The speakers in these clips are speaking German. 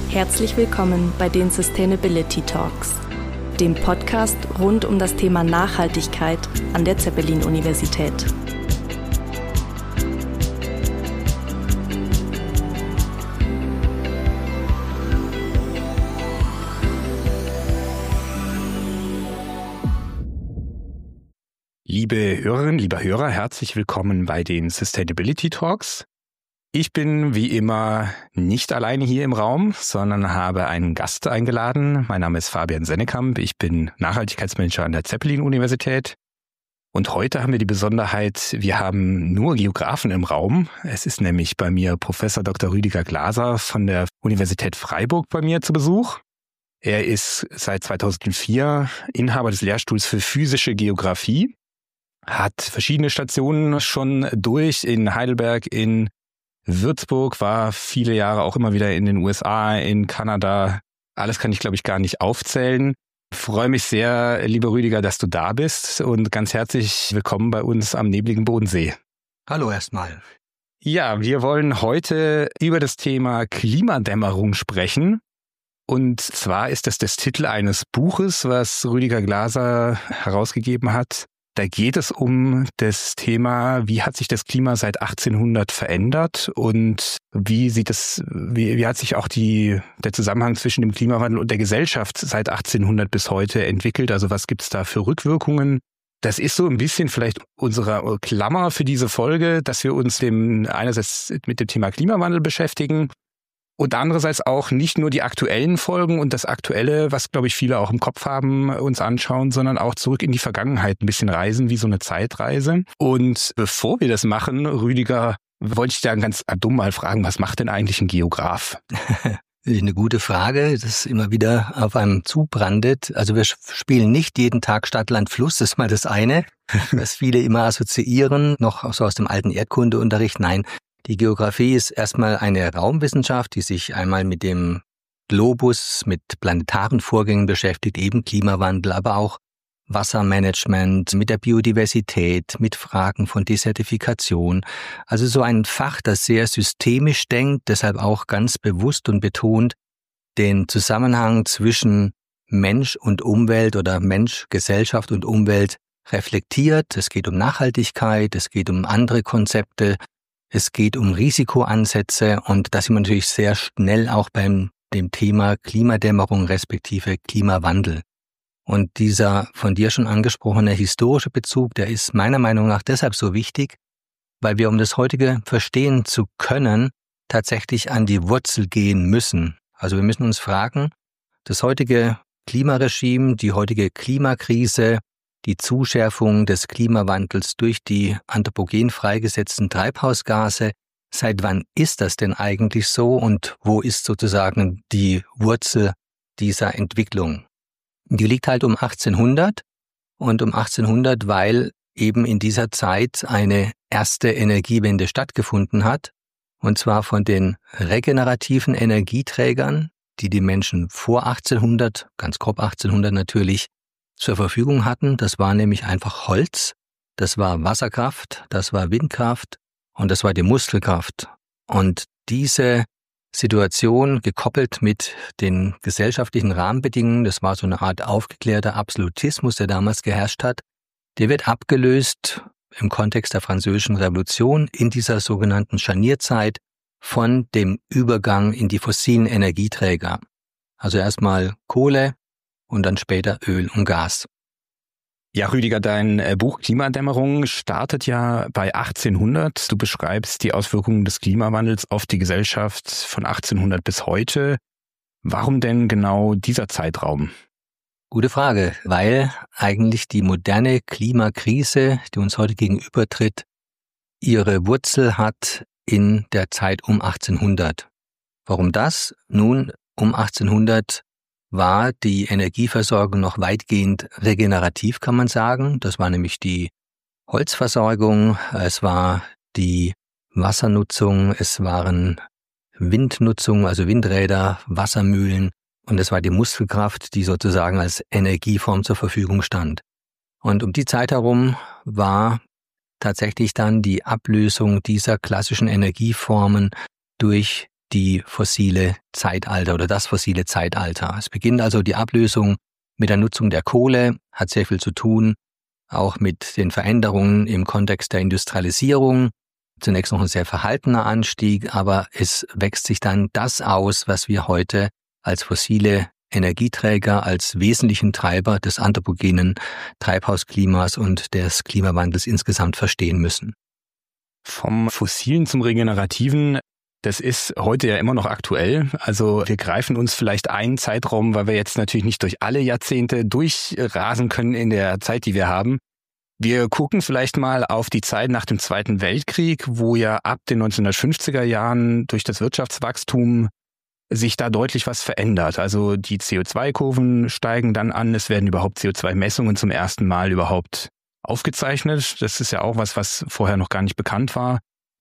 Herzlich willkommen bei den Sustainability Talks, dem Podcast rund um das Thema Nachhaltigkeit an der Zeppelin-Universität. Liebe Hörerinnen, lieber Hörer, herzlich willkommen bei den Sustainability Talks. Ich bin wie immer nicht alleine hier im Raum, sondern habe einen Gast eingeladen. Mein Name ist Fabian Sennekamp, ich bin Nachhaltigkeitsmanager an der Zeppelin-Universität. Und heute haben wir die Besonderheit, wir haben nur Geografen im Raum. Es ist nämlich bei mir Professor Dr. Rüdiger Glaser von der Universität Freiburg bei mir zu Besuch. Er ist seit 2004 Inhaber des Lehrstuhls für physische Geographie, hat verschiedene Stationen schon durch in Heidelberg, in Würzburg, war viele Jahre auch immer wieder in den USA, in Kanada. Alles kann ich, glaube ich, gar nicht aufzählen. Ich freue mich sehr, lieber Rüdiger, dass du da bist und ganz herzlich willkommen bei uns am nebligen Bodensee. Hallo erstmal. Ja, wir wollen heute über das Thema Klimadämmerung sprechen. Und zwar ist das Titel eines Buches, was Rüdiger Glaser herausgegeben hat. Da geht es um das Thema, wie hat sich das Klima seit 1800 verändert und wie hat sich auch der Zusammenhang zwischen dem Klimawandel und der Gesellschaft seit 1800 bis heute entwickelt? Also was gibt es da für Rückwirkungen? Das ist so ein bisschen vielleicht unsere Klammer für diese Folge, dass wir uns einerseits mit dem Thema Klimawandel beschäftigen und andererseits auch nicht nur die aktuellen Folgen und das Aktuelle, was, glaube ich, viele auch im Kopf haben, uns anschauen, sondern auch zurück in die Vergangenheit ein bisschen reisen, wie so eine Zeitreise. Und bevor wir das machen, Rüdiger, wollte ich da ganz dumm mal fragen, was macht denn eigentlich ein Geograf? Eine gute Frage, das immer wieder auf einem zubrandet. Also wir spielen nicht jeden Tag Stadt, Land, Fluss, das ist mal das eine, was viele immer assoziieren, noch so aus dem alten Erdkundeunterricht. Nein, die Geografie ist erstmal eine Raumwissenschaft, die sich einmal mit dem Globus, mit planetaren Vorgängen beschäftigt, eben Klimawandel, aber auch Wassermanagement, mit der Biodiversität, mit Fragen von Desertifikation. Also so ein Fach, das sehr systemisch denkt, deshalb auch ganz bewusst und betont den Zusammenhang zwischen Mensch und Umwelt oder Mensch, Gesellschaft und Umwelt reflektiert. Es geht um Nachhaltigkeit, es geht um andere Konzepte, es geht um Risikoansätze und da sind wir natürlich sehr schnell auch beim dem Thema Klimadämmerung respektive Klimawandel. Und dieser von dir schon angesprochene historische Bezug, der ist meiner Meinung nach deshalb so wichtig, weil wir, um das heutige verstehen zu können, tatsächlich an die Wurzel gehen müssen. Also wir müssen uns fragen, das heutige Klimaregime, die heutige Klimakrise, die Zuschärfung des Klimawandels durch die anthropogen freigesetzten Treibhausgase. Seit wann ist das denn eigentlich so und wo ist sozusagen die Wurzel dieser Entwicklung? Die liegt halt um 1800 und um 1800, weil eben in dieser Zeit eine erste Energiewende stattgefunden hat und zwar von den regenerativen Energieträgern, die die Menschen vor 1800, ganz grob 1800 natürlich, zur Verfügung hatten. Das war nämlich einfach Holz, das war Wasserkraft, das war Windkraft und das war die Muskelkraft. Und diese Situation, gekoppelt mit den gesellschaftlichen Rahmenbedingungen, das war so eine Art aufgeklärter Absolutismus, der damals geherrscht hat, der wird abgelöst im Kontext der Französischen Revolution in dieser sogenannten Scharnierzeit von dem Übergang in die fossilen Energieträger. Also erstmal Kohle, und dann später Öl und Gas. Ja, Rüdiger, dein Buch Klimadämmerung startet ja bei 1800. Du beschreibst die Auswirkungen des Klimawandels auf die Gesellschaft von 1800 bis heute. Warum denn genau dieser Zeitraum? Gute Frage, weil eigentlich die moderne Klimakrise, die uns heute gegenübertritt, ihre Wurzel hat in der Zeit um 1800. Warum das? Nun, um 1800 war die Energieversorgung noch weitgehend regenerativ, kann man sagen. Das war nämlich die Holzversorgung, es war die Wassernutzung, es waren Windnutzung, also Windräder, Wassermühlen und es war die Muskelkraft, die sozusagen als Energieform zur Verfügung stand. Und um die Zeit herum war tatsächlich dann die Ablösung dieser klassischen Energieformen durch die fossile Zeitalter oder das fossile Zeitalter. Es beginnt also die Ablösung mit der Nutzung der Kohle, hat sehr viel zu tun, auch mit den Veränderungen im Kontext der Industrialisierung. Zunächst noch ein sehr verhaltener Anstieg, aber es wächst sich dann das aus, was wir heute als fossile Energieträger, als wesentlichen Treiber des anthropogenen Treibhausklimas und des Klimawandels insgesamt verstehen müssen. Vom Fossilen zum Regenerativen, das ist heute ja immer noch aktuell. Also wir greifen uns vielleicht einen Zeitraum, weil wir jetzt natürlich nicht durch alle Jahrzehnte durchrasen können in der Zeit, die wir haben. Wir gucken vielleicht mal auf die Zeit nach dem Zweiten Weltkrieg, wo ja ab den 1950er Jahren durch das Wirtschaftswachstum sich da deutlich was verändert. Also die CO2-Kurven steigen dann an, es werden überhaupt CO2-Messungen zum ersten Mal überhaupt aufgezeichnet. Das ist ja auch was vorher noch gar nicht bekannt war.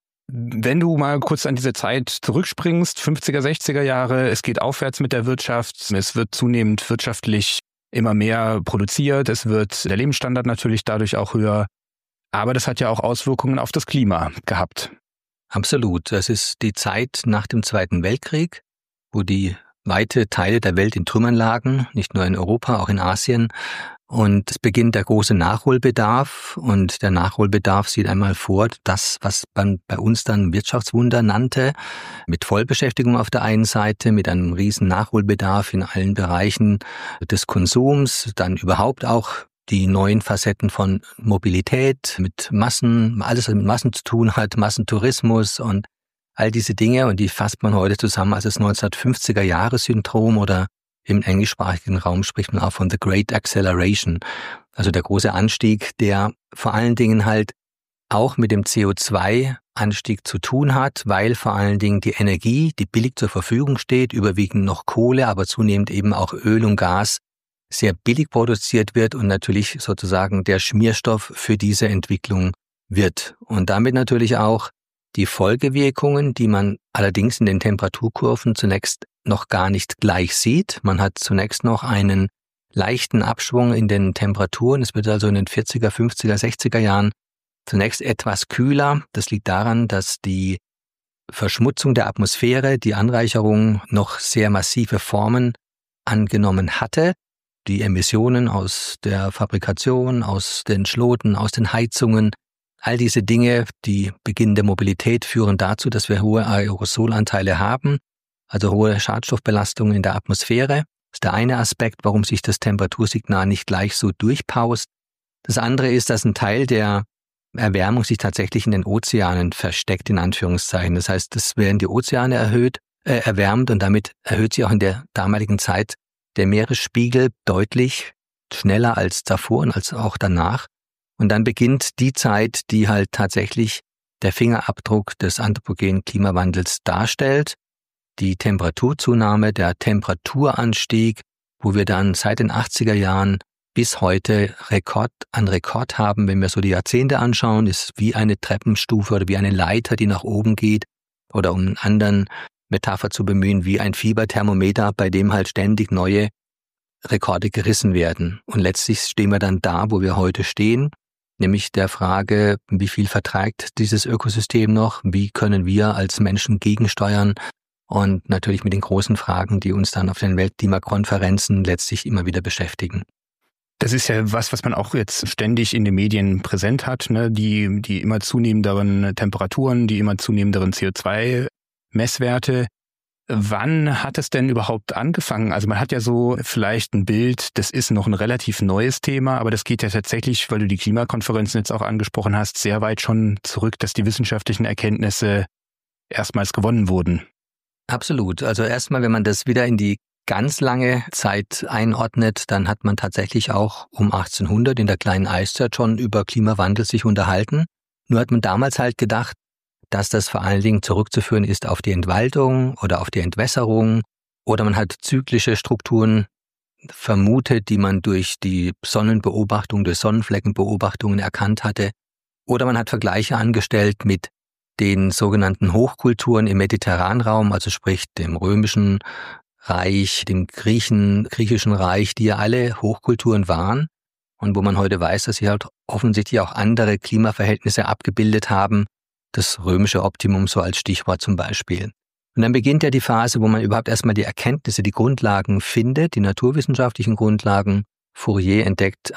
Wenn du mal kurz an diese Zeit zurückspringst, 50er, 60er Jahre, es geht aufwärts mit der Wirtschaft, es wird zunehmend wirtschaftlich immer mehr produziert, es wird der Lebensstandard natürlich dadurch auch höher, aber das hat ja auch Auswirkungen auf das Klima gehabt. Absolut, das ist die Zeit nach dem Zweiten Weltkrieg, wo die weite Teile der Welt in Trümmern lagen, nicht nur in Europa, auch in Asien. Und es beginnt der große Nachholbedarf und der Nachholbedarf sieht einmal vor, das, was man bei uns dann Wirtschaftswunder nannte, mit Vollbeschäftigung auf der einen Seite, mit einem riesen Nachholbedarf in allen Bereichen des Konsums, dann überhaupt auch die neuen Facetten von Mobilität, mit Massen, alles was mit Massen zu tun hat, Massentourismus und all diese Dinge und die fasst man heute zusammen als das 1950er-Jahre-Syndrom oder im englischsprachigen Raum spricht man auch von The Great Acceleration, also der große Anstieg, der vor allen Dingen halt auch mit dem CO2-Anstieg zu tun hat, weil vor allen Dingen die Energie, die billig zur Verfügung steht, überwiegend noch Kohle, aber zunehmend eben auch Öl und Gas, sehr billig produziert wird und natürlich sozusagen der Schmierstoff für diese Entwicklung wird. Und damit natürlich auch die Folgewirkungen, die man allerdings in den Temperaturkurven zunächst noch gar nicht gleich sieht. Man hat zunächst noch einen leichten Abschwung in den Temperaturen. Es wird also in den 40er, 50er, 60er Jahren zunächst etwas kühler. Das liegt daran, dass die Verschmutzung der Atmosphäre, die Anreicherung noch sehr massive Formen angenommen hatte. Die Emissionen aus der Fabrikation, aus den Schloten, aus den Heizungen, all diese Dinge, die Beginn der Mobilität führen dazu, dass wir hohe Aerosolanteile haben, also hohe Schadstoffbelastungen in der Atmosphäre. Das ist der eine Aspekt, warum sich das Temperatursignal nicht gleich so durchpaust. Das andere ist, dass ein Teil der Erwärmung sich tatsächlich in den Ozeanen versteckt, in Anführungszeichen. Das heißt, es werden die Ozeane erwärmt und damit erhöht sich auch in der damaligen Zeit der Meeresspiegel deutlich schneller als davor und als auch danach. Und dann beginnt die Zeit, die halt tatsächlich der Fingerabdruck des anthropogenen Klimawandels darstellt. Die Temperaturzunahme, der Temperaturanstieg, wo wir dann seit den 80er Jahren bis heute Rekord an Rekord haben, wenn wir so die Jahrzehnte anschauen, ist wie eine Treppenstufe oder wie eine Leiter, die nach oben geht, oder um einen anderen Metapher zu bemühen, wie ein Fieberthermometer, bei dem halt ständig neue Rekorde gerissen werden. Und letztlich stehen wir dann da, wo wir heute stehen, nämlich der Frage, wie viel verträgt dieses Ökosystem noch, wie können wir als Menschen gegensteuern und natürlich mit den großen Fragen, die uns dann auf den Weltklimakonferenzen letztlich immer wieder beschäftigen. Das ist ja was man auch jetzt ständig in den Medien präsent hat, ne? Die immer zunehmenderen Temperaturen, die immer zunehmenderen CO2-Messwerte. Wann hat es denn überhaupt angefangen? Also man hat ja so vielleicht ein Bild, das ist noch ein relativ neues Thema, aber das geht ja tatsächlich, weil du die Klimakonferenzen jetzt auch angesprochen hast, sehr weit schon zurück, dass die wissenschaftlichen Erkenntnisse erstmals gewonnen wurden. Absolut. Also erstmal, wenn man das wieder in die ganz lange Zeit einordnet, dann hat man tatsächlich auch um 1800 in der kleinen Eiszeit schon über Klimawandel sich unterhalten. Nur hat man damals halt gedacht, dass das vor allen Dingen zurückzuführen ist auf die Entwaldung oder auf die Entwässerung, oder man hat zyklische Strukturen vermutet, die man durch die Sonnenbeobachtung, durch Sonnenfleckenbeobachtungen erkannt hatte, oder man hat Vergleiche angestellt mit den sogenannten Hochkulturen im Mediterranraum, also sprich dem römischen Reich, dem griechischen Reich, die ja alle Hochkulturen waren und wo man heute weiß, dass sie halt offensichtlich auch andere Klimaverhältnisse abgebildet haben, das römische Optimum so als Stichwort zum Beispiel. Und dann beginnt ja die Phase, wo man überhaupt erstmal die Erkenntnisse, die Grundlagen findet, die naturwissenschaftlichen Grundlagen. Fourier entdeckt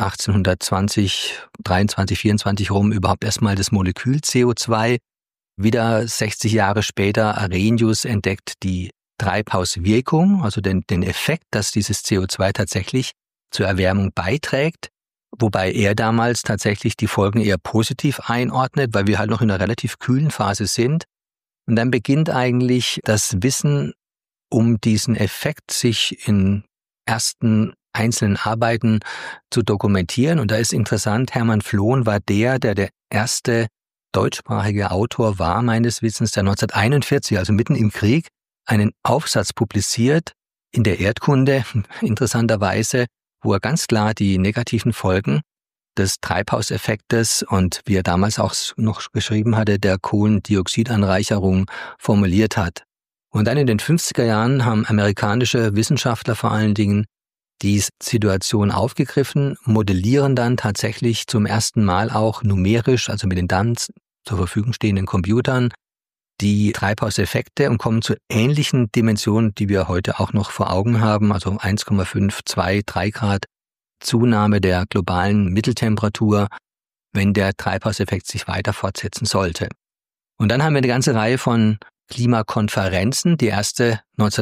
1820, 23, 24 rum überhaupt erstmal das Molekül CO2. Wieder 60 Jahre später Arrhenius entdeckt die Treibhauswirkung, also den Effekt, dass dieses CO2 tatsächlich zur Erwärmung beiträgt, wobei er damals tatsächlich die Folgen eher positiv einordnet, weil wir halt noch in einer relativ kühlen Phase sind. Und dann beginnt eigentlich das Wissen um diesen Effekt, sich in ersten einzelnen Arbeiten zu dokumentieren. Und da ist interessant, Hermann Flohn war der erste deutschsprachige Autor war, meines Wissens, der 1941, also mitten im Krieg, einen Aufsatz publiziert in der Erdkunde, interessanterweise, wo er ganz klar die negativen Folgen des Treibhauseffektes und wie er damals auch noch geschrieben hatte, der Kohlendioxidanreicherung formuliert hat. Und dann in den 50er Jahren haben amerikanische Wissenschaftler vor allen Dingen die Situation aufgegriffen, modellieren dann tatsächlich zum ersten Mal auch numerisch, also mit den dann zur Verfügung stehenden Computern, die Treibhauseffekte und kommen zu ähnlichen Dimensionen, die wir heute auch noch vor Augen haben, also 1,5, 2, 3 Grad Zunahme der globalen Mitteltemperatur, wenn der Treibhauseffekt sich weiter fortsetzen sollte. Und dann haben wir eine ganze Reihe von Klimakonferenzen, die erste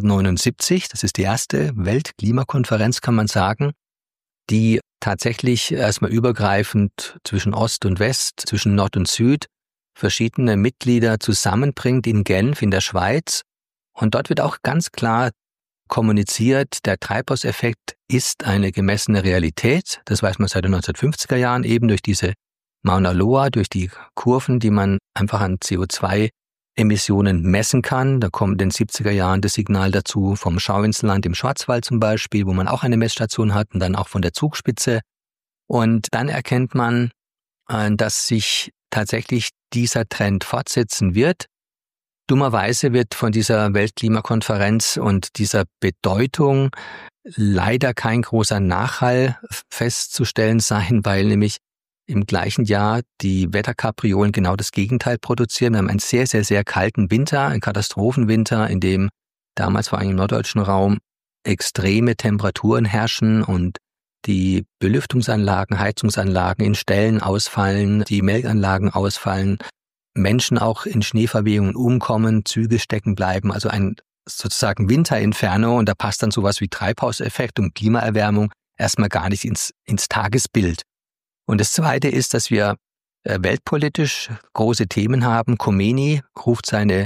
1979, das ist die erste Weltklimakonferenz, kann man sagen, die tatsächlich erstmal übergreifend zwischen Ost und West, zwischen Nord und Süd verschiedene Mitglieder zusammenbringt in Genf in der Schweiz. Und dort wird auch ganz klar kommuniziert, der Treibhauseffekt ist eine gemessene Realität. Das weiß man seit den 1950er Jahren eben durch diese Mauna Loa, durch die Kurven, die man einfach an CO2-Emissionen messen kann. Da kommt in den 70er Jahren das Signal dazu vom Schauinsland im Schwarzwald zum Beispiel, wo man auch eine Messstation hat und dann auch von der Zugspitze. Und dann erkennt man, dass sich tatsächlich dieser Trend fortsetzen wird. Dummerweise wird von dieser Weltklimakonferenz und dieser Bedeutung leider kein großer Nachhall festzustellen sein, weil nämlich im gleichen Jahr die Wetterkapriolen genau das Gegenteil produzieren. Wir haben einen sehr, sehr, sehr kalten Winter, einen Katastrophenwinter, in dem damals vor allem im norddeutschen Raum extreme Temperaturen herrschen und die Belüftungsanlagen, Heizungsanlagen in Ställen ausfallen, die Melkanlagen ausfallen, Menschen auch in Schneeverwehungen umkommen, Züge stecken bleiben, also ein sozusagen Winterinferno, und da passt dann sowas wie Treibhauseffekt und Klimaerwärmung erstmal gar nicht ins Tagesbild. Und das Zweite ist, dass wir weltpolitisch große Themen haben. Khomeini ruft seine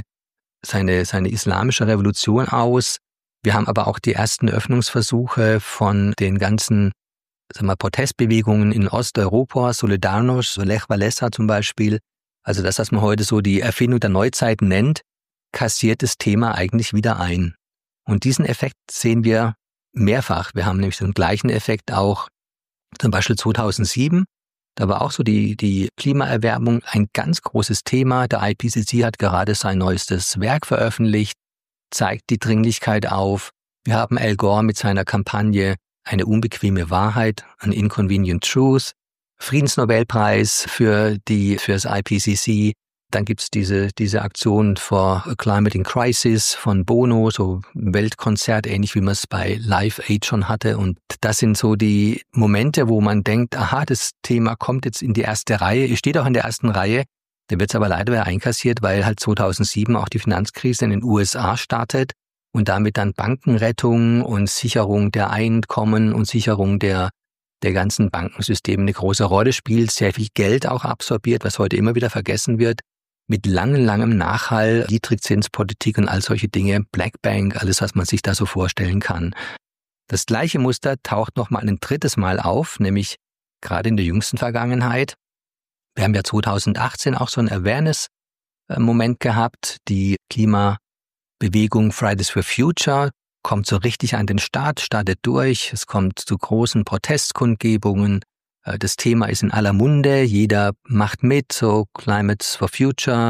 islamische Revolution aus. Wir haben aber auch die ersten Öffnungsversuche von den ganzen Protestbewegungen in Osteuropa, Solidarność, Lech Walesa zum Beispiel. Also das, was man heute so die Erfindung der Neuzeit nennt, kassiert das Thema eigentlich wieder ein. Und diesen Effekt sehen wir mehrfach. Wir haben nämlich den gleichen Effekt auch zum Beispiel 2007. Da war auch so die Klimaerwärmung ein ganz großes Thema. Der IPCC hat gerade sein neuestes Werk veröffentlicht, zeigt die Dringlichkeit auf. Wir haben Al Gore mit seiner Kampagne Eine unbequeme Wahrheit, an Inconvenient Truth, Friedensnobelpreis für das IPCC. Dann gibt's diese Aktion for a Climate in Crisis von Bono, so ein Weltkonzert, ähnlich wie man es bei Live Aid schon hatte. Und das sind so die Momente, wo man denkt, aha, das Thema kommt jetzt in die erste Reihe. Es steht auch in der ersten Reihe. Da wird es aber leider wieder einkassiert, weil halt 2007 auch die Finanzkrise in den USA startet und damit dann Bankenrettung und Sicherung der Einkommen und Sicherung der ganzen Bankensysteme eine große Rolle spielt, sehr viel Geld auch absorbiert, was heute immer wieder vergessen wird, mit langem Nachhall, Niedrigzinspolitik und all solche Dinge, Black Bank, alles, was man sich da so vorstellen kann. Das gleiche Muster taucht nochmal ein drittes Mal auf, nämlich gerade in der jüngsten Vergangenheit. Wir haben ja 2018 auch so einen Awareness-Moment gehabt. Die Klimabewegung Fridays for Future kommt so richtig an den Start, startet durch. Es kommt zu großen Protestkundgebungen. Das Thema ist in aller Munde. Jeder macht mit, so Climates for Future,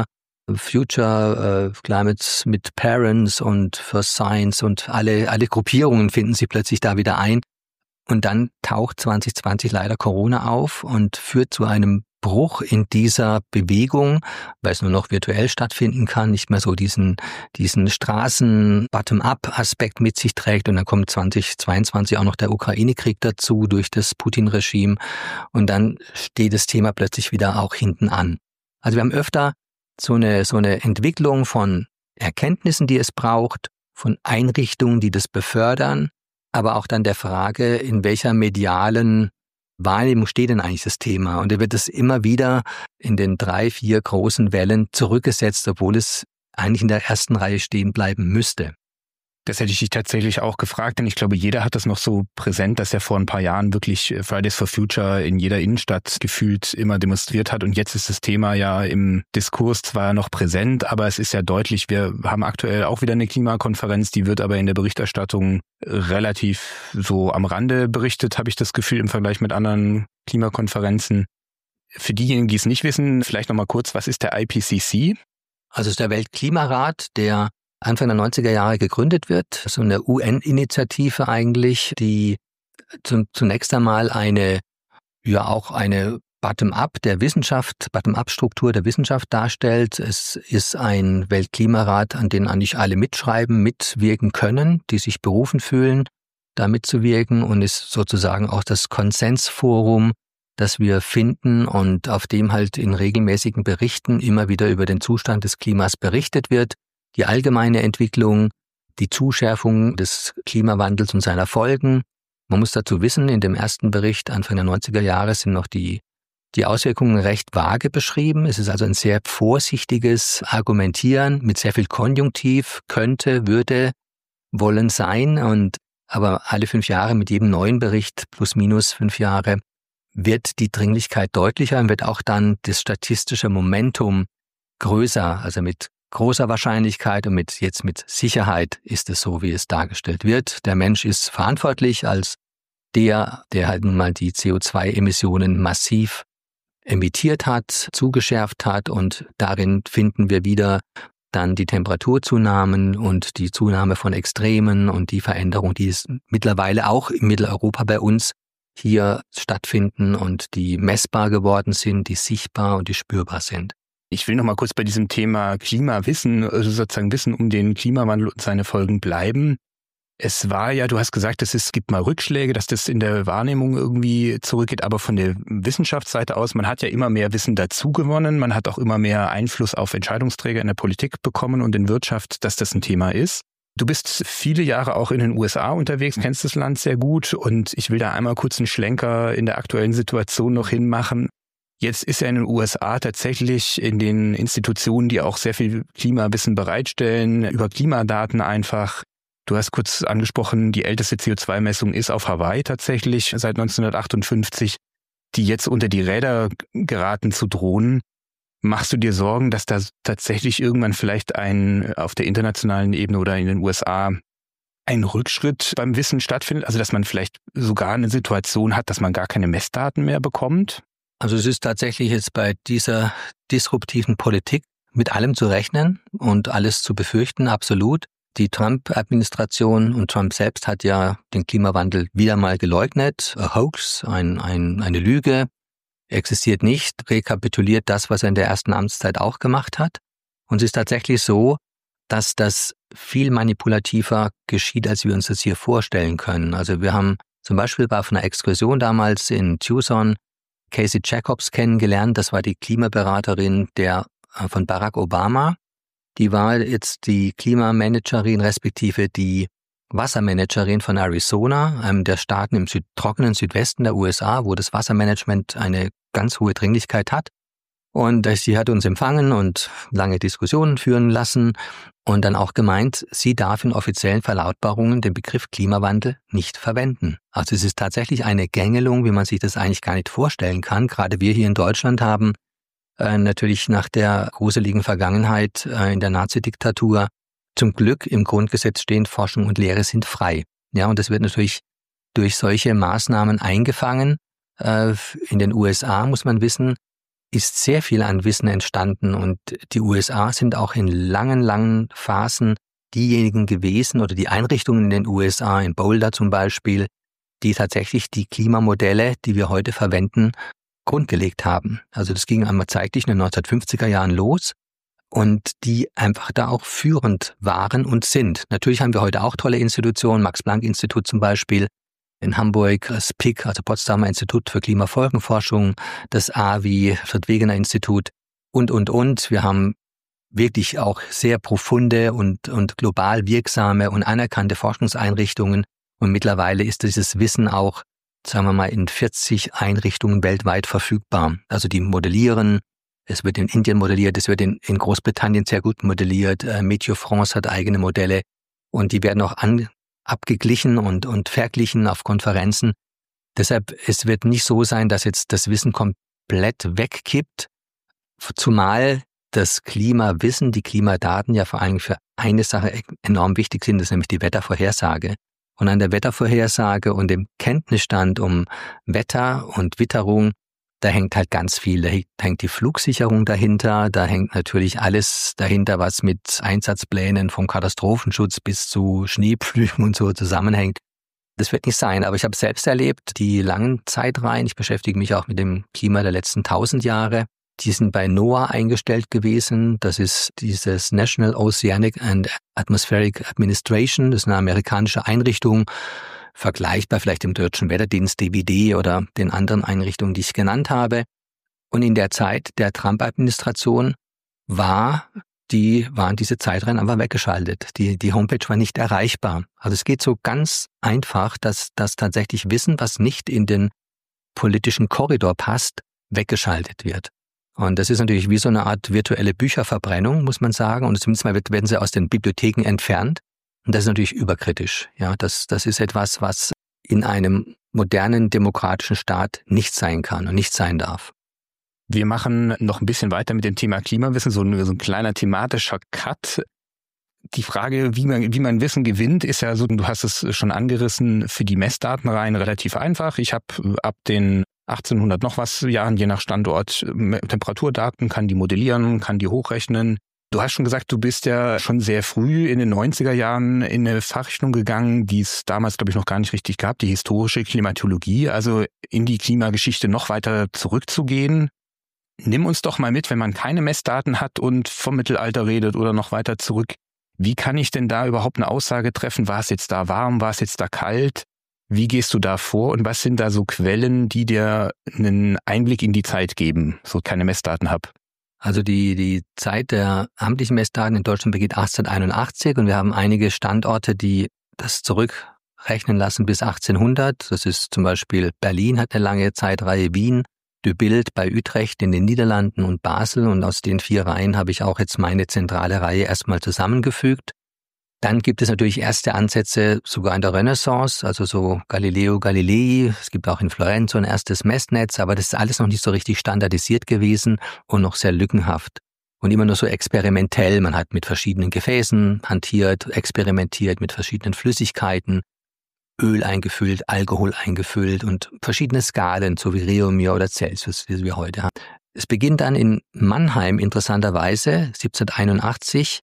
Climates mit Parents und for Science und alle Gruppierungen finden sich plötzlich da wieder ein. Und dann taucht 2020 leider Corona auf und führt zu einem Bruch in dieser Bewegung, weil es nur noch virtuell stattfinden kann, nicht mehr so diesen Straßen-Bottom-up-Aspekt mit sich trägt. Und dann kommt 2022 auch noch der Ukraine-Krieg dazu durch das Putin-Regime. Und dann steht das Thema plötzlich wieder auch hinten an. Also wir haben öfter so eine Entwicklung von Erkenntnissen, die es braucht, von Einrichtungen, die das befördern, aber auch dann der Frage, in welcher medialen Wahrnehmung steht denn eigentlich das Thema? Und da wird es immer wieder in den 3, 4 großen Wellen zurückgesetzt, obwohl es eigentlich in der ersten Reihe stehen bleiben müsste. Das hätte ich dich tatsächlich auch gefragt, denn ich glaube, jeder hat das noch so präsent, dass er vor ein paar Jahren wirklich Fridays for Future in jeder Innenstadt gefühlt immer demonstriert hat. Und jetzt ist das Thema ja im Diskurs zwar noch präsent, aber es ist ja deutlich, wir haben aktuell auch wieder eine Klimakonferenz, die wird aber in der Berichterstattung relativ so am Rande berichtet, habe ich das Gefühl, im Vergleich mit anderen Klimakonferenzen. Für diejenigen, die es nicht wissen, vielleicht nochmal kurz, was ist der IPCC? Also es ist der Weltklimarat, der Anfang der 90er Jahre gegründet wird, so eine UN-Initiative eigentlich, die zunächst einmal eine Bottom-up-Struktur der Wissenschaft darstellt. Es ist ein Weltklimarat, an den eigentlich alle mitschreiben, mitwirken können, die sich berufen fühlen, da mitzuwirken, und ist sozusagen auch das Konsensforum, das wir finden und auf dem halt in regelmäßigen Berichten immer wieder über den Zustand des Klimas berichtet wird. Die allgemeine Entwicklung, die Zuschärfung des Klimawandels und seiner Folgen. Man muss dazu wissen, in dem ersten Bericht Anfang der 90er Jahre sind noch die Auswirkungen recht vage beschrieben. Es ist also ein sehr vorsichtiges Argumentieren mit sehr viel Konjunktiv, könnte, würde, wollen sein. Aber alle 5 Jahre mit jedem neuen Bericht, plus minus 5 Jahre, wird die Dringlichkeit deutlicher und wird auch dann das statistische Momentum größer, also mit großer Wahrscheinlichkeit und mit Sicherheit ist es so, wie es dargestellt wird. Der Mensch ist verantwortlich als der halt nun mal die CO2-Emissionen massiv emittiert hat, zugeschärft hat, und darin finden wir wieder dann die Temperaturzunahmen und die Zunahme von Extremen und die Veränderung, die es mittlerweile auch in Mitteleuropa bei uns hier stattfinden und die messbar geworden sind, die sichtbar und die spürbar sind. Ich will noch mal kurz bei diesem Thema Klimawissen, also sozusagen Wissen um den Klimawandel und seine Folgen bleiben. Es war ja, du hast gesagt, es gibt mal Rückschläge, dass das in der Wahrnehmung irgendwie zurückgeht, aber von der Wissenschaftsseite aus, man hat ja immer mehr Wissen dazu gewonnen, man hat auch immer mehr Einfluss auf Entscheidungsträger in der Politik bekommen und in Wirtschaft, dass das ein Thema ist. Du bist viele Jahre auch in den USA unterwegs, kennst das Land sehr gut, und ich will da einmal kurz einen Schlenker in der aktuellen Situation noch hinmachen. Jetzt ist ja in den USA tatsächlich in den Institutionen, die auch sehr viel Klimawissen bereitstellen, über Klimadaten einfach. Du hast kurz angesprochen, die älteste CO2-Messung ist auf Hawaii tatsächlich seit 1958, die jetzt unter die Räder geraten zu drohen. Machst du dir Sorgen, dass da tatsächlich irgendwann vielleicht auf der internationalen Ebene oder in den USA ein Rückschritt beim Wissen stattfindet? Also dass man vielleicht sogar eine Situation hat, dass man gar keine Messdaten mehr bekommt? Also es ist tatsächlich jetzt bei dieser disruptiven Politik mit allem zu rechnen und alles zu befürchten, absolut. Die Trump-Administration und Trump selbst hat ja den Klimawandel wieder mal geleugnet. A hoax, eine Lüge, existiert nicht, rekapituliert das, was er in der ersten Amtszeit auch gemacht hat. Und es ist tatsächlich so, dass das viel manipulativer geschieht, als wir uns das hier vorstellen können. Also wir haben zum Beispiel auf einer Exkursion damals in Tucson Casey Jacobs kennengelernt. Das war die Klimaberaterin von Barack Obama. Die war jetzt die Klimamanagerin respektive die Wassermanagerin von Arizona, einem der Staaten im trockenen Südwesten der USA, wo das Wassermanagement eine ganz hohe Dringlichkeit hat. Und sie hat uns empfangen und lange Diskussionen führen lassen und dann auch gemeint, sie darf in offiziellen Verlautbarungen den Begriff Klimawandel nicht verwenden. Also es ist tatsächlich eine Gängelung, wie man sich das eigentlich gar nicht vorstellen kann. Gerade wir hier in Deutschland haben natürlich nach der gruseligen Vergangenheit in der Nazi-Diktatur zum Glück im Grundgesetz stehen, Forschung und Lehre sind frei. Ja, und das wird natürlich durch solche Maßnahmen eingefangen. In den USA, muss man wissen, ist sehr viel an Wissen entstanden und die USA sind auch in langen Phasen diejenigen gewesen oder die Einrichtungen in den USA, in Boulder zum Beispiel, die tatsächlich die Klimamodelle, die wir heute verwenden, Grund gelegt haben. Also das ging einmal zeitlich in den 1950er Jahren los und die einfach da auch führend waren und sind. Natürlich haben wir heute auch tolle Institutionen, Max-Planck-Institut zum Beispiel, in Hamburg das PIC, also Potsdamer Institut für Klimafolgenforschung, das AWI, das Wegener-Institut und. Wir haben wirklich auch sehr profunde und global wirksame und anerkannte Forschungseinrichtungen. Und mittlerweile ist dieses Wissen auch, sagen wir mal, in 40 Einrichtungen weltweit verfügbar. Also die modellieren, es wird in Indien modelliert, es wird in Großbritannien sehr gut modelliert, Meteo France hat eigene Modelle und die werden auch abgeglichen und verglichen auf Konferenzen. Deshalb, es wird nicht so sein, dass jetzt das Wissen komplett wegkippt, zumal das Klimawissen, die Klimadaten ja vor allem für eine Sache enorm wichtig sind, das ist nämlich die Wettervorhersage. Und an der Wettervorhersage und dem Kenntnisstand um Wetter und Witterung, da hängt halt ganz viel. Da hängt die Flugsicherung dahinter, da hängt natürlich alles dahinter, was mit Einsatzplänen vom Katastrophenschutz bis zu Schneepflügen und so zusammenhängt. Das wird nicht sein, aber ich habe selbst erlebt, die langen Zeitreihen, ich beschäftige mich auch mit dem Klima der letzten 1000 Jahre, die sind bei NOAA eingestellt gewesen. Das ist dieses National Oceanic and Atmospheric Administration, das ist eine amerikanische Einrichtung, vergleichbar vielleicht dem Deutschen Wetterdienst, DWD oder den anderen Einrichtungen, die ich genannt habe. Und in der Zeit der Trump-Administration waren diese Zeitreihen einfach weggeschaltet. Die Homepage war nicht erreichbar. Also es geht so ganz einfach, dass das tatsächlich Wissen, was nicht in den politischen Korridor passt, weggeschaltet wird. Und das ist natürlich wie so eine Art virtuelle Bücherverbrennung, muss man sagen. Und zumindest mal werden sie aus den Bibliotheken entfernt. Und das ist natürlich überkritisch. Ja, das ist etwas, was in einem modernen demokratischen Staat nicht sein kann und nicht sein darf. Wir machen noch ein bisschen weiter mit dem Thema Klimawissen, so ein kleiner thematischer Cut. Die Frage, wie man Wissen gewinnt, ist ja so, du hast es schon angerissen, für die Messdatenreihen relativ einfach. Ich habe ab den 1800 noch was Jahren, je nach Standort, Temperaturdaten, kann die modellieren, kann die hochrechnen. Du hast schon gesagt, du bist ja schon sehr früh in den 90er Jahren in eine Fachrichtung gegangen, die es damals, glaube ich, noch gar nicht richtig gab, die historische Klimatologie, also in die Klimageschichte noch weiter zurückzugehen. Nimm uns doch mal mit, wenn man keine Messdaten hat und vom Mittelalter redet oder noch weiter zurück. Wie kann ich denn da überhaupt eine Aussage treffen? War es jetzt da warm? War es jetzt da kalt? Wie gehst du da vor und was sind da so Quellen, die dir einen Einblick in die Zeit geben, so keine Messdaten habe? Also die Zeit der amtlichen Messdaten in Deutschland beginnt 1881 und wir haben einige Standorte, die das zurückrechnen lassen bis 1800. Das ist zum Beispiel Berlin hat eine lange Zeitreihe, Wien, De Bilt bei Utrecht in den Niederlanden und Basel und aus den 4 Reihen habe ich auch jetzt meine zentrale Reihe erstmal zusammengefügt. Dann gibt es natürlich erste Ansätze sogar in der Renaissance, also so Galileo Galilei. Es gibt auch in Florenz so ein erstes Messnetz, aber das ist alles noch nicht so richtig standardisiert gewesen und noch sehr lückenhaft. Und immer nur so experimentell. Man hat mit verschiedenen Gefäßen hantiert, experimentiert mit verschiedenen Flüssigkeiten, Öl eingefüllt, Alkohol eingefüllt und verschiedene Skalen, so wie Réaumur oder Celsius, wie wir heute haben. Es beginnt dann in Mannheim interessanterweise, 1781,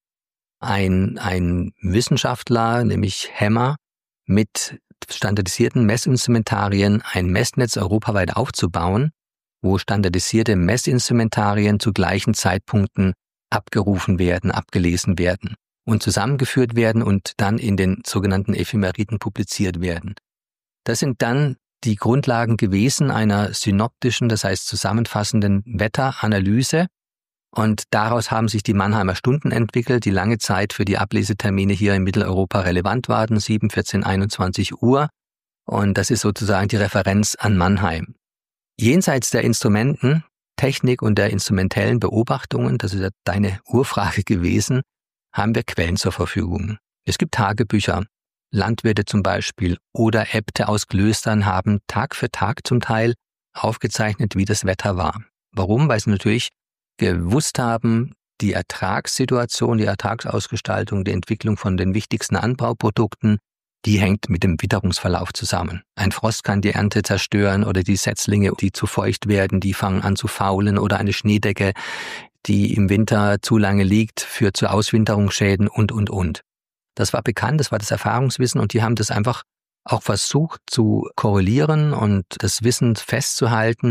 ein Wissenschaftler, nämlich Hemmer, mit standardisierten Messinstrumentarien ein Messnetz europaweit aufzubauen, wo standardisierte Messinstrumentarien zu gleichen Zeitpunkten abgerufen werden, abgelesen werden und zusammengeführt werden und dann in den sogenannten Ephemeriden publiziert werden. Das sind dann die Grundlagen gewesen einer synoptischen, das heißt zusammenfassenden Wetteranalyse. Und daraus haben sich die Mannheimer Stunden entwickelt, die lange Zeit für die Ablesetermine hier in Mitteleuropa relevant waren, 7, 14, 21 Uhr. Und das ist sozusagen die Referenz an Mannheim. Jenseits der Instrumenten, Technik und der instrumentellen Beobachtungen, das ist ja deine Urfrage gewesen, haben wir Quellen zur Verfügung. Es gibt Tagebücher. Landwirte zum Beispiel oder Äbte aus Klöstern haben Tag für Tag zum Teil aufgezeichnet, wie das Wetter war. Warum? Weil sie natürlich gewusst haben, die Ertragssituation, die Ertragsausgestaltung, die Entwicklung von den wichtigsten Anbauprodukten, die hängt mit dem Witterungsverlauf zusammen. Ein Frost kann die Ernte zerstören oder die Setzlinge, die zu feucht werden, die fangen an zu faulen oder eine Schneedecke, die im Winter zu lange liegt, führt zu Auswinterungsschäden und. Das war bekannt, das war das Erfahrungswissen und die haben das einfach auch versucht zu korrelieren und das Wissen festzuhalten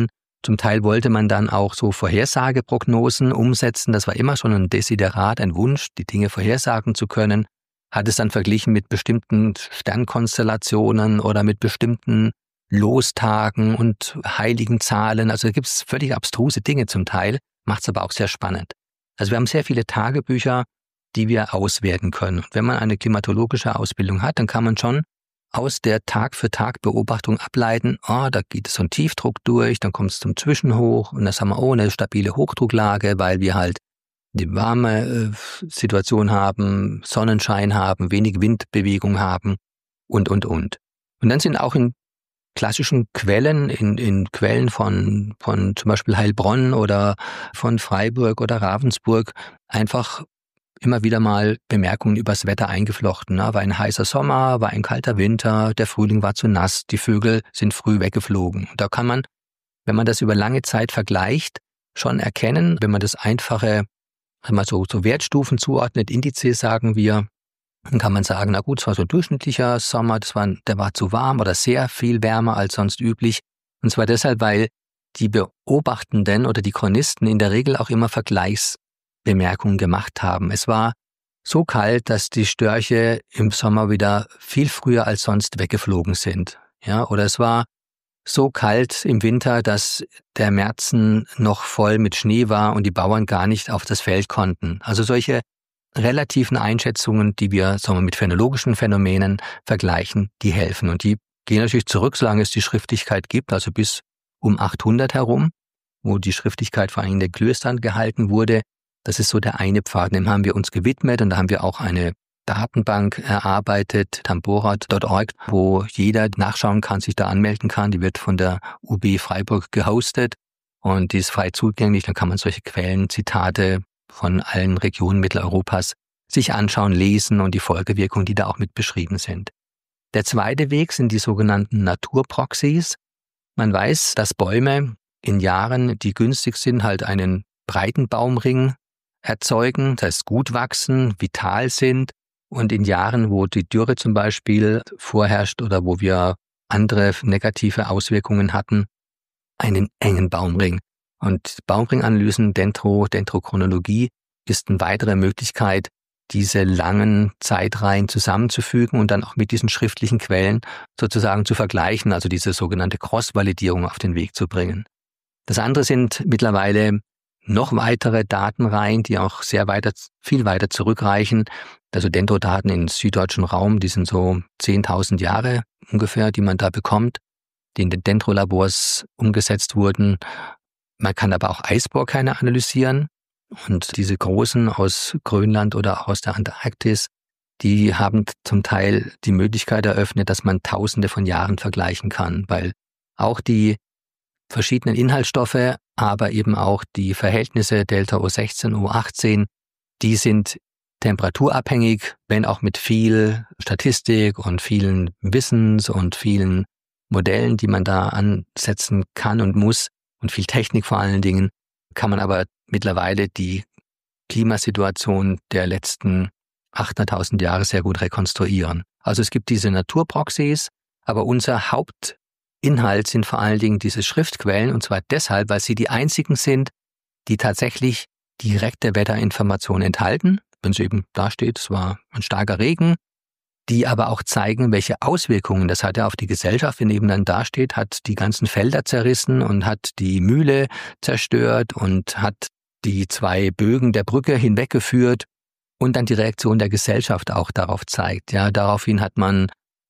Zum Teil wollte man dann auch so Vorhersageprognosen umsetzen. Das war immer schon ein Desiderat, ein Wunsch, die Dinge vorhersagen zu können. Hat es dann verglichen mit bestimmten Sternkonstellationen oder mit bestimmten Lostagen und heiligen Zahlen. Also da gibt es völlig abstruse Dinge zum Teil, macht es aber auch sehr spannend. Also wir haben sehr viele Tagebücher, die wir auswerten können. Und wenn man eine klimatologische Ausbildung hat, dann kann man schon aus der Tag-für-Tag-Beobachtung ableiten, da geht so ein Tiefdruck durch, dann kommt es zum Zwischenhoch und das haben wir auch eine stabile Hochdrucklage, weil wir halt die warme Situation haben, Sonnenschein haben, wenig Windbewegung haben und. Und dann sind auch in klassischen Quellen, in Quellen von zum Beispiel Heilbronn oder von Freiburg oder Ravensburg einfach immer wieder mal Bemerkungen übers Wetter eingeflochten. War ein heißer Sommer, war ein kalter Winter, der Frühling war zu nass, die Vögel sind früh weggeflogen. Da kann man, wenn man das über lange Zeit vergleicht, schon erkennen, wenn man das einfache, wenn man so Wertstufen zuordnet, Indizes sagen wir, dann kann man sagen, na gut, es war so ein durchschnittlicher Sommer, der war zu warm oder sehr viel wärmer als sonst üblich. Und zwar deshalb, weil die Beobachtenden oder die Chronisten in der Regel auch immer Vergleichsbemerkungen gemacht haben. Es war so kalt, dass die Störche im Sommer wieder viel früher als sonst weggeflogen sind. Ja, oder es war so kalt im Winter, dass der Märzen noch voll mit Schnee war und die Bauern gar nicht auf das Feld konnten. Also solche relativen Einschätzungen, die wir mit phänologischen Phänomenen vergleichen, die helfen. Und die gehen natürlich zurück, solange es die Schriftlichkeit gibt, also bis um 800 herum, wo die Schriftlichkeit vor allem in den Klöstern gehalten wurde. Das ist so der eine Pfad, dem haben wir uns gewidmet und da haben wir auch eine Datenbank erarbeitet, tambora.org, wo jeder nachschauen kann, sich da anmelden kann. Die wird von der UB Freiburg gehostet und die ist frei zugänglich. Dann kann man solche Quellen, Zitate von allen Regionen Mitteleuropas sich anschauen, lesen und die Folgewirkungen, die da auch mit beschrieben sind. Der zweite Weg sind die sogenannten Naturproxys. Man weiß, dass Bäume in Jahren, die günstig sind, halt einen breiten Baumring erzeugen, das heißt gut wachsen, vital sind. Und in Jahren, wo die Dürre zum Beispiel vorherrscht oder wo wir andere negative Auswirkungen hatten, einen engen Baumring. Und Baumringanalysen, Dendrochronologie ist eine weitere Möglichkeit, diese langen Zeitreihen zusammenzufügen und dann auch mit diesen schriftlichen Quellen sozusagen zu vergleichen, also diese sogenannte Cross-Validierung auf den Weg zu bringen. Das andere sind mittlerweile noch weitere Datenreihen, die auch viel weiter zurückreichen. Also Dendrodaten im süddeutschen Raum, die sind so 10.000 Jahre ungefähr, die man da bekommt, die in den Dendrolabors umgesetzt wurden. Man kann aber auch Eisbohrkeime analysieren und diese großen aus Grönland oder auch aus der Antarktis, die haben zum Teil die Möglichkeit eröffnet, dass man Tausende von Jahren vergleichen kann, weil auch die verschiedenen Inhaltsstoffe, aber eben auch die Verhältnisse Delta O16, O18, die sind temperaturabhängig, wenn auch mit viel Statistik und vielen Wissens und vielen Modellen, die man da ansetzen kann und muss und viel Technik vor allen Dingen, kann man aber mittlerweile die Klimasituation der letzten 800.000 Jahre sehr gut rekonstruieren. Also es gibt diese Naturproxys, aber unser Hauptinhalt sind vor allen Dingen diese Schriftquellen und zwar deshalb, weil sie die einzigen sind, die tatsächlich direkte Wetterinformationen enthalten. Wenn es eben da steht, es war ein starker Regen, die aber auch zeigen, welche Auswirkungen das hatte auf die Gesellschaft. Wenn eben dann da steht, hat die ganzen Felder zerrissen und hat die Mühle zerstört und hat die 2 Bögen der Brücke hinweggeführt und dann die Reaktion der Gesellschaft auch darauf zeigt. Ja, daraufhin hat man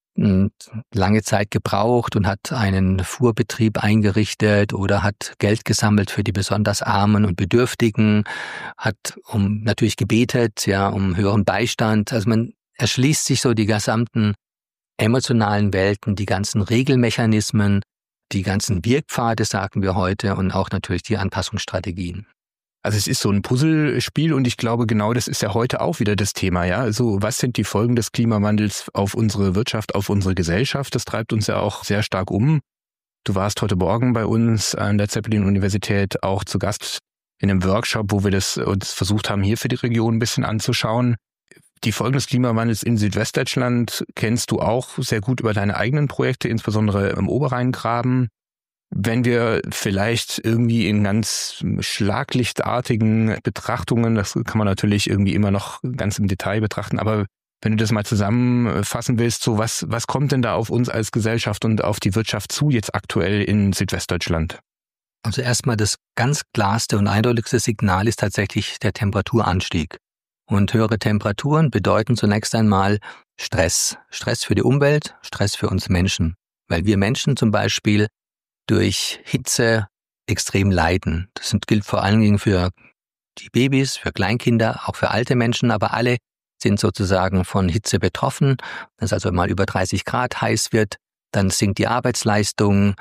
lange Zeit gebraucht und hat einen Fuhrbetrieb eingerichtet oder hat Geld gesammelt für die besonders Armen und Bedürftigen, hat natürlich gebetet, ja, um höheren Beistand. Also man erschließt sich so die gesamten emotionalen Welten, die ganzen Regelmechanismen, die ganzen Wirkpfade, sagen wir heute, und auch natürlich die Anpassungsstrategien. Also es ist so ein Puzzlespiel und ich glaube, genau das ist ja heute auch wieder das Thema, ja. Also was sind die Folgen des Klimawandels auf unsere Wirtschaft, auf unsere Gesellschaft? Das treibt uns ja auch sehr stark um. Du warst heute Morgen bei uns an der Zeppelin-Universität auch zu Gast in einem Workshop, wo wir uns versucht haben, hier für die Region ein bisschen anzuschauen. Die Folgen des Klimawandels in Südwestdeutschland kennst du auch sehr gut über deine eigenen Projekte, insbesondere im Oberrheingraben. wenn wir vielleicht irgendwie in ganz schlaglichtartigen Betrachtungen, das kann man natürlich irgendwie immer noch ganz im Detail betrachten, aber wenn du das mal zusammenfassen willst, so was kommt denn da auf uns als Gesellschaft und auf die Wirtschaft zu jetzt aktuell in Südwestdeutschland? Also erstmal das ganz klarste und eindeutigste Signal ist tatsächlich der Temperaturanstieg. Und höhere Temperaturen bedeuten zunächst einmal Stress. Stress für die Umwelt, Stress für uns Menschen. Weil wir Menschen zum Beispiel durch Hitze extrem leiden. Das gilt vor allen Dingen für die Babys, für Kleinkinder, auch für alte Menschen, aber alle sind sozusagen von Hitze betroffen. Wenn es also mal über 30 Grad heiß wird, dann sinkt die Arbeitsleistung,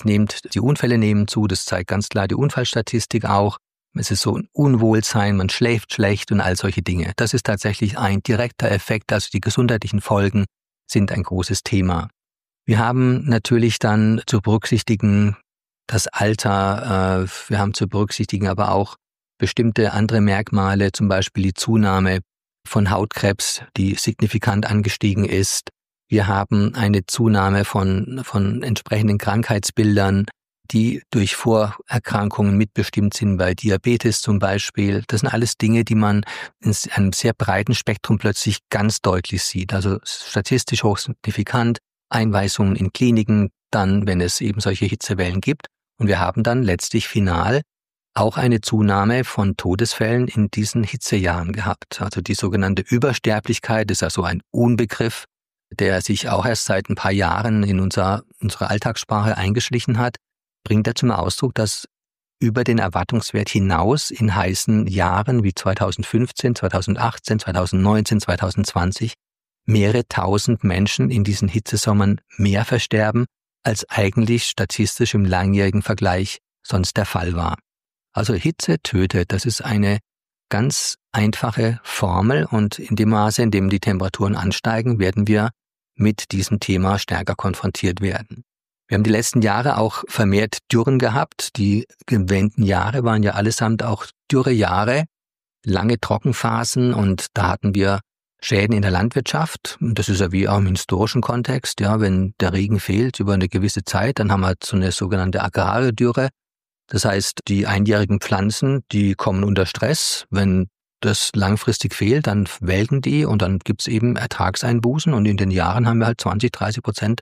die Unfälle nehmen zu, das zeigt ganz klar die Unfallstatistik auch. Es ist so ein Unwohlsein, man schläft schlecht und all solche Dinge. Das ist tatsächlich ein direkter Effekt, also die gesundheitlichen Folgen sind ein großes Thema. Wir haben natürlich dann zu berücksichtigen das Alter, wir haben zu berücksichtigen aber auch bestimmte andere Merkmale, zum Beispiel die Zunahme von Hautkrebs, die signifikant angestiegen ist. Wir haben eine Zunahme von entsprechenden Krankheitsbildern, die durch Vorerkrankungen mitbestimmt sind, bei Diabetes zum Beispiel. Das sind alles Dinge, die man in einem sehr breiten Spektrum plötzlich ganz deutlich sieht. Also statistisch hochsignifikant, Einweisungen in Kliniken, dann, wenn es eben solche Hitzewellen gibt. Und wir haben dann letztlich final auch eine Zunahme von Todesfällen in diesen Hitzejahren gehabt. Also die sogenannte Übersterblichkeit ist also ein Unbegriff, der sich auch erst seit ein paar Jahren in unsere Alltagssprache eingeschlichen hat, bringt er zum Ausdruck, dass über den Erwartungswert hinaus in heißen Jahren wie 2015, 2018, 2019, 2020 mehrere tausend Menschen in diesen Hitzesommern mehr versterben, als eigentlich statistisch im langjährigen Vergleich sonst der Fall war. Also Hitze tötet, das ist eine ganz einfache Formel und in dem Maße, in dem die Temperaturen ansteigen, werden wir mit diesem Thema stärker konfrontiert werden. Wir haben die letzten Jahre auch vermehrt Dürren gehabt. Die erwähnten Jahre waren ja allesamt auch Dürrejahre, lange Trockenphasen und da hatten wir Schäden in der Landwirtschaft. Das ist ja wie auch im historischen Kontext. Ja, wenn der Regen fehlt über eine gewisse Zeit, dann haben wir so eine sogenannte agrare Dürre. Das heißt, die einjährigen Pflanzen, die kommen unter Stress. Wenn das langfristig fehlt, dann welken die und dann gibt's eben Ertragseinbußen. Und in den Jahren haben wir halt 20-30%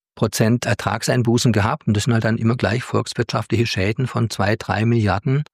Ertragseinbußen gehabt. Und das sind halt dann immer gleich volkswirtschaftliche Schäden von 2-3 Milliarden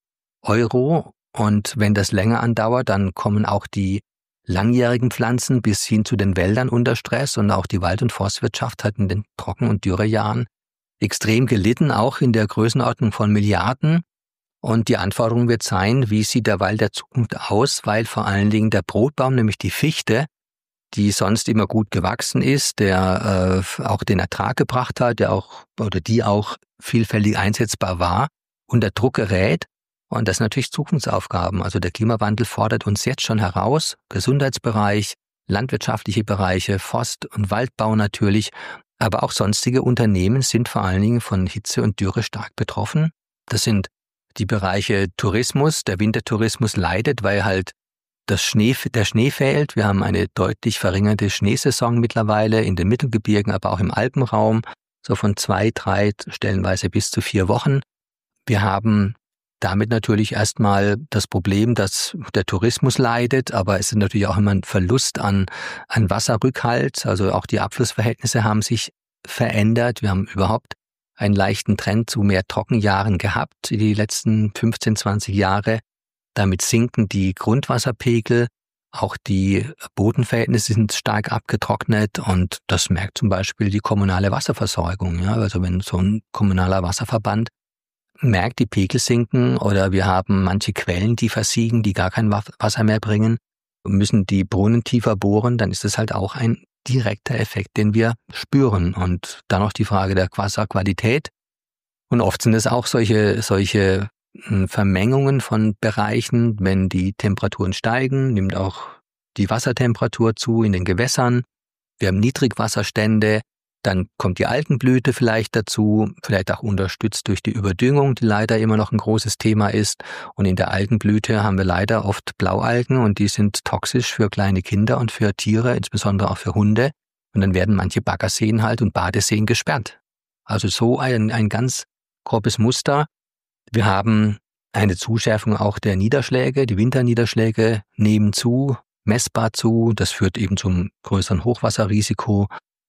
Euro. Und wenn das länger andauert, dann kommen auch die langjährigen Pflanzen bis hin zu den Wäldern unter Stress und auch die Wald- und Forstwirtschaft hat in den Trocken- und Dürrejahren extrem gelitten, auch in der Größenordnung von Milliarden. Und die Anforderung wird sein, wie sieht der Wald der Zukunft aus, weil vor allen Dingen der Brotbaum, nämlich die Fichte, die sonst immer gut gewachsen ist, der auch den Ertrag gebracht hat, die auch vielfältig einsetzbar war, unter Druck gerät. Und das sind natürlich Zukunftsaufgaben. Also der Klimawandel fordert uns jetzt schon heraus, Gesundheitsbereich, landwirtschaftliche Bereiche, Forst- und Waldbau natürlich, aber auch sonstige Unternehmen sind vor allen Dingen von Hitze und Dürre stark betroffen. Das sind die Bereiche Tourismus. Der Wintertourismus leidet, weil halt der Schnee fehlt. Wir haben eine deutlich verringerte Schneesaison mittlerweile in den Mittelgebirgen, aber auch im Alpenraum, so von 2, 3, stellenweise bis zu 4 Wochen. Wir haben damit natürlich erstmal das Problem, dass der Tourismus leidet, aber es ist natürlich auch immer ein Verlust an Wasserrückhalt. Also auch die Abflussverhältnisse haben sich verändert. Wir haben überhaupt einen leichten Trend zu mehr Trockenjahren gehabt, die letzten 15, 20 Jahre. Damit sinken die Grundwasserpegel, auch die Bodenverhältnisse sind stark abgetrocknet und das merkt zum Beispiel die kommunale Wasserversorgung. Ja? Also wenn so ein kommunaler Wasserverband merkt, die Pegel sinken oder wir haben manche Quellen, die versiegen, die gar kein Wasser mehr bringen, müssen die Brunnen tiefer bohren, dann ist das halt auch ein direkter Effekt, den wir spüren. Und dann noch die Frage der Wasserqualität. Und oft sind es auch solche Vermengungen von Bereichen. Wenn die Temperaturen steigen, nimmt auch die Wassertemperatur zu in den Gewässern. Wir haben Niedrigwasserstände. Dann kommt die Algenblüte vielleicht dazu, vielleicht auch unterstützt durch die Überdüngung, die leider immer noch ein großes Thema ist. Und in der Algenblüte haben wir leider oft Blaualgen und die sind toxisch für kleine Kinder und für Tiere, insbesondere auch für Hunde. Und dann werden manche Baggerseen halt und Badeseen gesperrt. Also so ein ganz grobes Muster. Wir haben eine Zuschärfung auch der Niederschläge. Die Winterniederschläge nehmen zu, messbar zu. Das führt eben zum größeren Hochwasserrisiko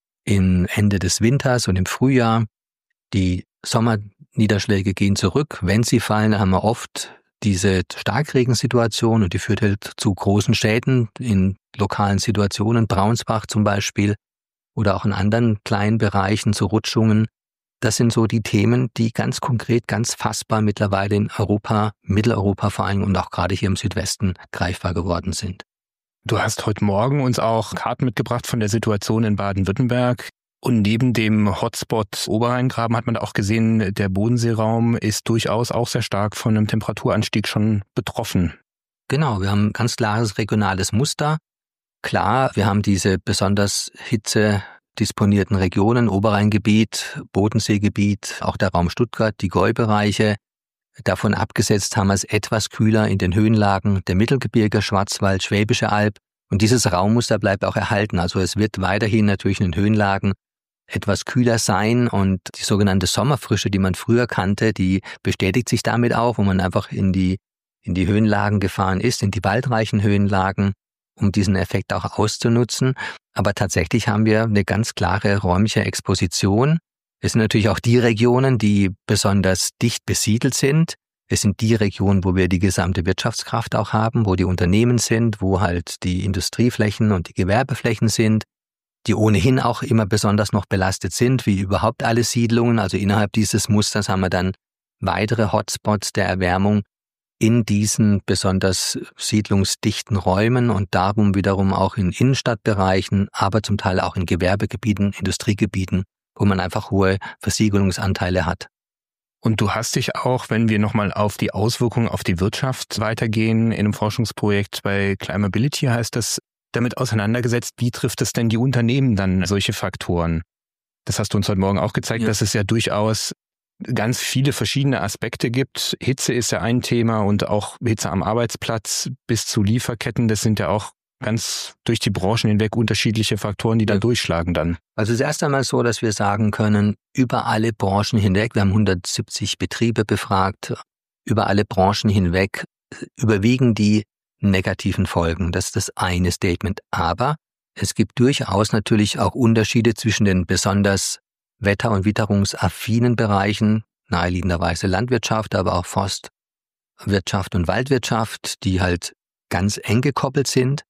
im Ende des Winters und im Frühjahr. Die Sommerniederschläge gehen zurück. Wenn sie fallen, haben wir oft diese Starkregensituation und die führt halt zu großen Schäden in lokalen Situationen, Braunsbach zum Beispiel oder auch in anderen kleinen Bereichen zu Rutschungen. Das sind so die Themen, die ganz konkret, ganz fassbar mittlerweile in Europa, Mitteleuropa vor allem und auch gerade hier im Südwesten greifbar geworden sind. Du hast heute Morgen uns auch Karten mitgebracht von der Situation in Baden-Württemberg. Und neben dem Hotspot Oberrheingraben hat man auch gesehen, der Bodenseeraum ist durchaus auch sehr stark von einem Temperaturanstieg schon betroffen. Genau, wir haben ein ganz klares regionales Muster. Klar, wir haben diese besonders hitzedisponierten Regionen, Oberrheingebiet, Bodenseegebiet, auch der Raum Stuttgart, die Gäubereiche. Davon abgesetzt haben wir es etwas kühler in den Höhenlagen der Mittelgebirge, Schwarzwald, Schwäbische Alb. Und dieses Raummuster bleibt auch erhalten. Also es wird weiterhin natürlich in den Höhenlagen etwas kühler sein und die sogenannte Sommerfrische, die man früher kannte, die bestätigt sich damit auch, wo man einfach in die Höhenlagen gefahren ist, in die waldreichen Höhenlagen, um diesen Effekt auch auszunutzen. Aber tatsächlich haben wir eine ganz klare räumliche Exposition. Es sind natürlich auch die Regionen, die besonders dicht besiedelt sind. Es sind die Regionen, wo wir die gesamte Wirtschaftskraft auch haben, wo die Unternehmen sind, wo halt die Industrieflächen und die Gewerbeflächen sind, die ohnehin auch immer besonders noch belastet sind, wie überhaupt alle Siedlungen. Also innerhalb dieses Musters haben wir dann weitere Hotspots der Erwärmung in diesen besonders siedlungsdichten Räumen und darum wiederum auch in Innenstadtbereichen, aber zum Teil auch in Gewerbegebieten, Industriegebieten, wo man einfach hohe Versiegelungsanteile hat. Und du hast dich auch, wenn wir nochmal auf die Auswirkungen auf die Wirtschaft weitergehen, in einem Forschungsprojekt bei Climability heißt das, damit auseinandergesetzt, wie trifft es denn die Unternehmen dann, solche Faktoren? Das hast du uns heute Morgen auch gezeigt, dass es ja durchaus ganz viele verschiedene Aspekte gibt. Hitze ist ja ein Thema und auch Hitze am Arbeitsplatz bis zu Lieferketten, das sind ja auch ganz durch die Branchen hinweg unterschiedliche Faktoren, die da durchschlagen dann. Also es ist erst einmal so, dass wir sagen können, über alle Branchen hinweg, wir haben 170 Betriebe befragt, über alle Branchen hinweg überwiegen die negativen Folgen. Das ist das eine Statement. Aber es gibt durchaus natürlich auch Unterschiede zwischen den besonders wetter- und witterungsaffinen Bereichen, naheliegenderweise Landwirtschaft, aber auch Forstwirtschaft und Waldwirtschaft, die halt ganz eng gekoppelt sind.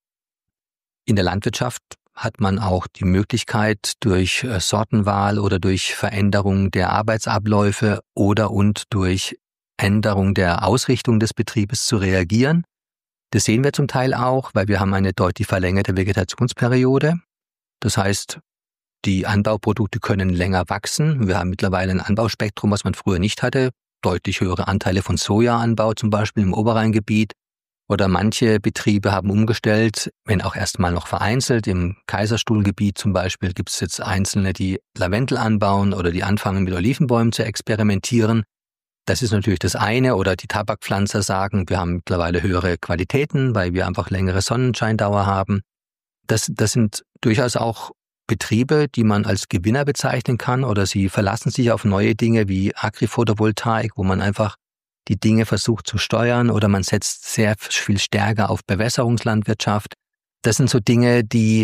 In der Landwirtschaft hat man auch die Möglichkeit, durch Sortenwahl oder durch Veränderung der Arbeitsabläufe oder und durch Änderung der Ausrichtung des Betriebes zu reagieren. Das sehen wir zum Teil auch, weil wir haben eine deutlich verlängerte Vegetationsperiode. Das heißt, die Anbauprodukte können länger wachsen. Wir haben mittlerweile ein Anbauspektrum, was man früher nicht hatte. Deutlich höhere Anteile von Sojaanbau zum Beispiel im Oberrheingebiet. Oder manche Betriebe haben umgestellt, wenn auch erstmal noch vereinzelt. Im Kaiserstuhlgebiet zum Beispiel gibt es jetzt Einzelne, die Lavendel anbauen oder die anfangen mit Olivenbäumen zu experimentieren. Das ist natürlich das eine. Oder die Tabakpflanzer sagen, wir haben mittlerweile höhere Qualitäten, weil wir einfach längere Sonnenscheindauer haben. Das sind durchaus auch Betriebe, die man als Gewinner bezeichnen kann, oder sie verlassen sich auf neue Dinge wie Agri-Photovoltaik, wo man einfach die Dinge versucht zu steuern, oder man setzt sehr viel stärker auf Bewässerungslandwirtschaft. Das sind so Dinge, die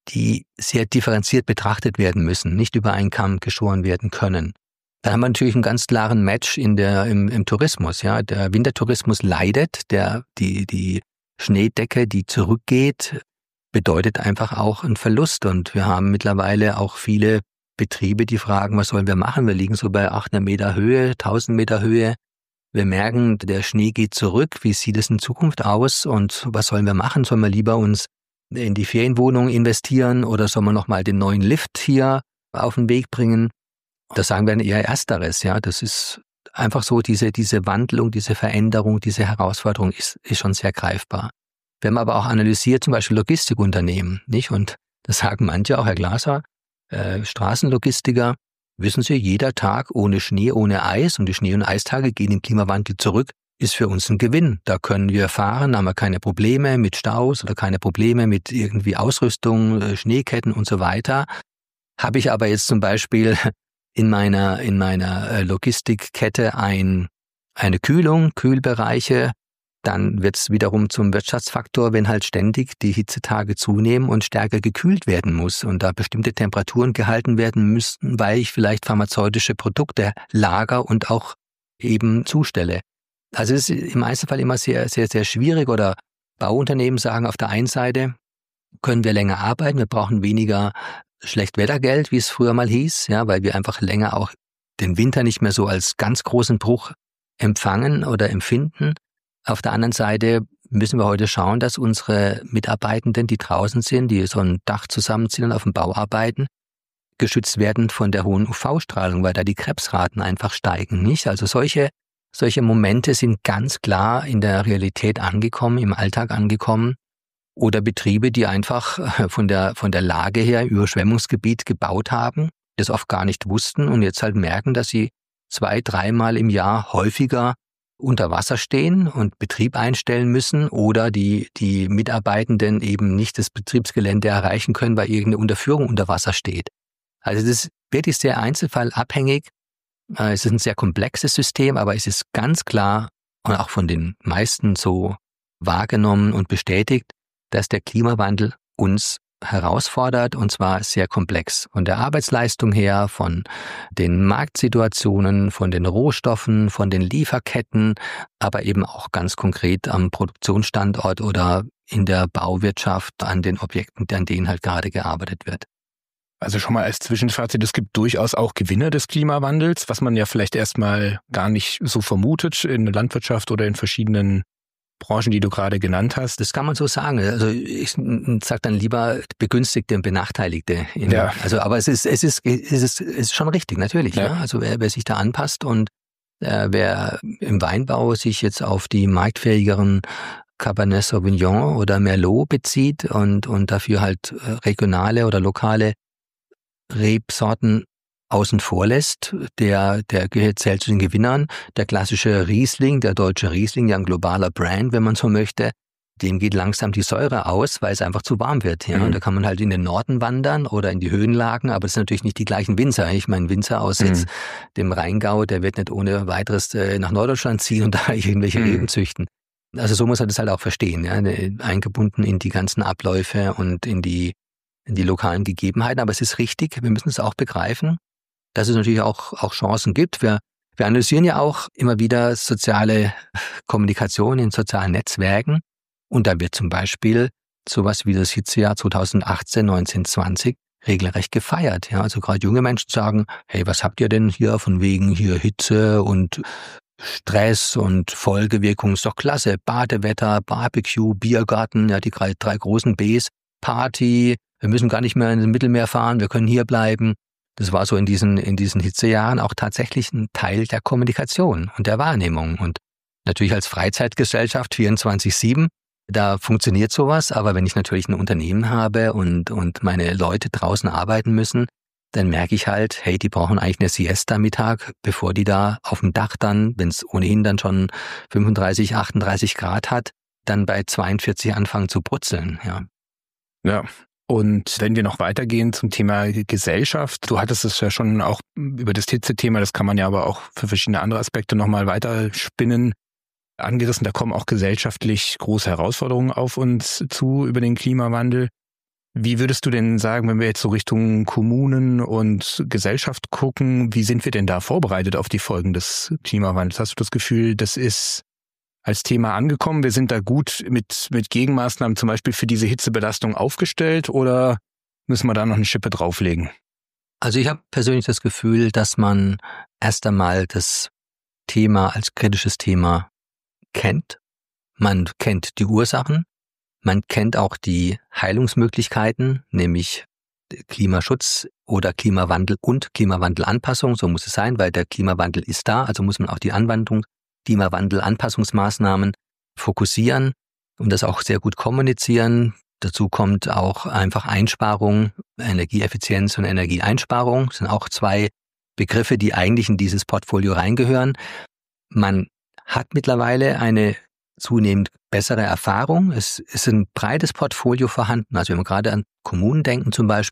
sehr differenziert betrachtet werden müssen, nicht über einen Kamm geschoren werden können. Dann haben wir natürlich einen ganz klaren Match im Tourismus. Ja, der Wintertourismus leidet, die Schneedecke, die zurückgeht, bedeutet einfach auch einen Verlust. Und wir haben mittlerweile auch viele Betriebe, die fragen, was sollen wir machen? Wir liegen so bei 800 Meter Höhe, 1000 Meter Höhe. Wir merken, der Schnee geht zurück. Wie sieht es in Zukunft aus? Und was sollen wir machen? Sollen wir lieber uns in die Ferienwohnung investieren oder sollen wir nochmal den neuen Lift hier auf den Weg bringen? Das sagen wir eher Ersteres. Ja, das ist einfach so, diese Wandlung, diese Veränderung, diese Herausforderung ist schon sehr greifbar. Wir haben aber auch analysiert, zum Beispiel Logistikunternehmen, nicht? Und das sagen manche, auch Herr Glaser, Straßenlogistiker, wissen Sie, jeder Tag ohne Schnee, ohne Eis, und die Schnee- und Eistage gehen im Klimawandel zurück, ist für uns ein Gewinn. Da können wir fahren, haben wir keine Probleme mit Staus oder keine Probleme mit irgendwie Ausrüstung, Schneeketten und so weiter. Habe ich aber jetzt zum Beispiel in meiner Logistikkette eine Kühlung, Kühlbereiche. Dann wird es wiederum zum Wirtschaftsfaktor, wenn halt ständig die Hitzetage zunehmen und stärker gekühlt werden muss und da bestimmte Temperaturen gehalten werden müssten, weil ich vielleicht pharmazeutische Produkte lager und auch eben zustelle. Also es ist im Einzelfall immer sehr, sehr, sehr schwierig, oder Bauunternehmen sagen auf der einen Seite, können wir länger arbeiten, wir brauchen weniger Schlechtwettergeld, wie es früher mal hieß, ja, weil wir einfach länger auch den Winter nicht mehr so als ganz großen Bruch empfangen oder empfinden. Auf der anderen Seite müssen wir heute schauen, dass unsere Mitarbeitenden, die draußen sind, die so ein Dach zusammenziehen und auf dem Bau arbeiten, geschützt werden von der hohen UV-Strahlung, weil da die Krebsraten einfach steigen, nicht? Also solche Momente sind ganz klar in der Realität angekommen, im Alltag angekommen. Oder Betriebe, die einfach von der Lage her Überschwemmungsgebiet gebaut haben, das oft gar nicht wussten und jetzt halt merken, dass sie 2-3 Mal im Jahr häufiger unter Wasser stehen und Betrieb einstellen müssen oder die Mitarbeitenden eben nicht das Betriebsgelände erreichen können, weil irgendeine Unterführung unter Wasser steht. Also das ist wirklich sehr einzelfallabhängig. Es ist ein sehr komplexes System, aber es ist ganz klar und auch von den meisten so wahrgenommen und bestätigt, dass der Klimawandel uns herausfordert, und zwar sehr komplex. Von der Arbeitsleistung her, von den Marktsituationen, von den Rohstoffen, von den Lieferketten, aber eben auch ganz konkret am Produktionsstandort oder in der Bauwirtschaft, an den Objekten, an denen halt gerade gearbeitet wird. Also schon mal als Zwischenfazit, es gibt durchaus auch Gewinner des Klimawandels, was man ja vielleicht erstmal gar nicht so vermutet in der Landwirtschaft oder in verschiedenen Branchen, die du gerade genannt hast. Das kann man so sagen. Also ich sage dann lieber Begünstigte und Benachteiligte. Ja. Also, aber es ist schon richtig, natürlich. Ja. Ja? Also wer sich da anpasst und wer im Weinbau sich jetzt auf die marktfähigeren Cabernet Sauvignon oder Merlot bezieht und dafür halt regionale oder lokale Rebsorten außen vor lässt, der zählt zu den Gewinnern. Der klassische Riesling, der deutsche Riesling, ja ein globaler Brand, wenn man so möchte, dem geht langsam die Säure aus, weil es einfach zu warm wird. Ja? Da kann man halt in den Norden wandern oder in die Höhenlagen, aber es sind natürlich nicht die gleichen Winzer. Ich meine, Winzer aus jetzt dem Rheingau, der wird nicht ohne weiteres nach Norddeutschland ziehen und da irgendwelche Reben züchten. Also so muss man das halt auch verstehen, ja? Eingebunden in die ganzen Abläufe und in die lokalen Gegebenheiten. Aber es ist richtig, wir müssen es auch begreifen, dass es natürlich auch Chancen gibt. Wir analysieren ja auch immer wieder soziale Kommunikation in sozialen Netzwerken. Und da wird zum Beispiel sowas wie das Hitzejahr 2018, 19, 20 regelrecht gefeiert. Ja, also gerade junge Menschen sagen, hey, was habt ihr denn hier von wegen hier Hitze und Stress und Folgewirkung ist doch klasse. Badewetter, Barbecue, Biergarten, ja, die drei großen Bs, Party, wir müssen gar nicht mehr ins Mittelmeer fahren, wir können hier bleiben. Das war so in diesen Hitzejahren auch tatsächlich ein Teil der Kommunikation und der Wahrnehmung. Und natürlich als Freizeitgesellschaft 24/7, da funktioniert sowas. Aber wenn ich natürlich ein Unternehmen habe und meine Leute draußen arbeiten müssen, dann merke ich halt, hey, die brauchen eigentlich eine Siesta Mittag, bevor die da auf dem Dach dann, wenn es ohnehin dann schon 35, 38 Grad hat, dann bei 42 anfangen zu brutzeln. Ja. Und wenn wir noch weitergehen zum Thema Gesellschaft, du hattest es ja schon auch über das Hitze-Thema, das kann man ja aber auch für verschiedene andere Aspekte nochmal weiter spinnen, angerissen. Da kommen auch gesellschaftlich große Herausforderungen auf uns zu über den Klimawandel. Wie würdest du denn sagen, wenn wir jetzt so Richtung Kommunen und Gesellschaft gucken, wie sind wir denn da vorbereitet auf die Folgen des Klimawandels? Hast du das Gefühl, das ist als Thema angekommen? Wir sind da gut mit Gegenmaßnahmen zum Beispiel für diese Hitzebelastung aufgestellt oder müssen wir da noch eine Schippe drauflegen? Also ich habe persönlich das Gefühl, dass man erst einmal das Thema als kritisches Thema kennt. Man kennt die Ursachen. Man kennt auch die Heilungsmöglichkeiten, nämlich Klimaschutz oder Klimawandel und Klimawandelanpassung. So muss es sein, weil der Klimawandel ist da. Also muss man auch die Anwendung Klimawandelanpassungsmaßnahmen fokussieren und das auch sehr gut kommunizieren. Dazu kommt auch einfach Einsparung, Energieeffizienz und Energieeinsparung. Das sind auch zwei Begriffe, die eigentlich in dieses Portfolio reingehören. Man hat mittlerweile eine zunehmend bessere Erfahrung. Es ist ein breites Portfolio vorhanden. Also wenn wir gerade an Kommunen denken zum Beispiel,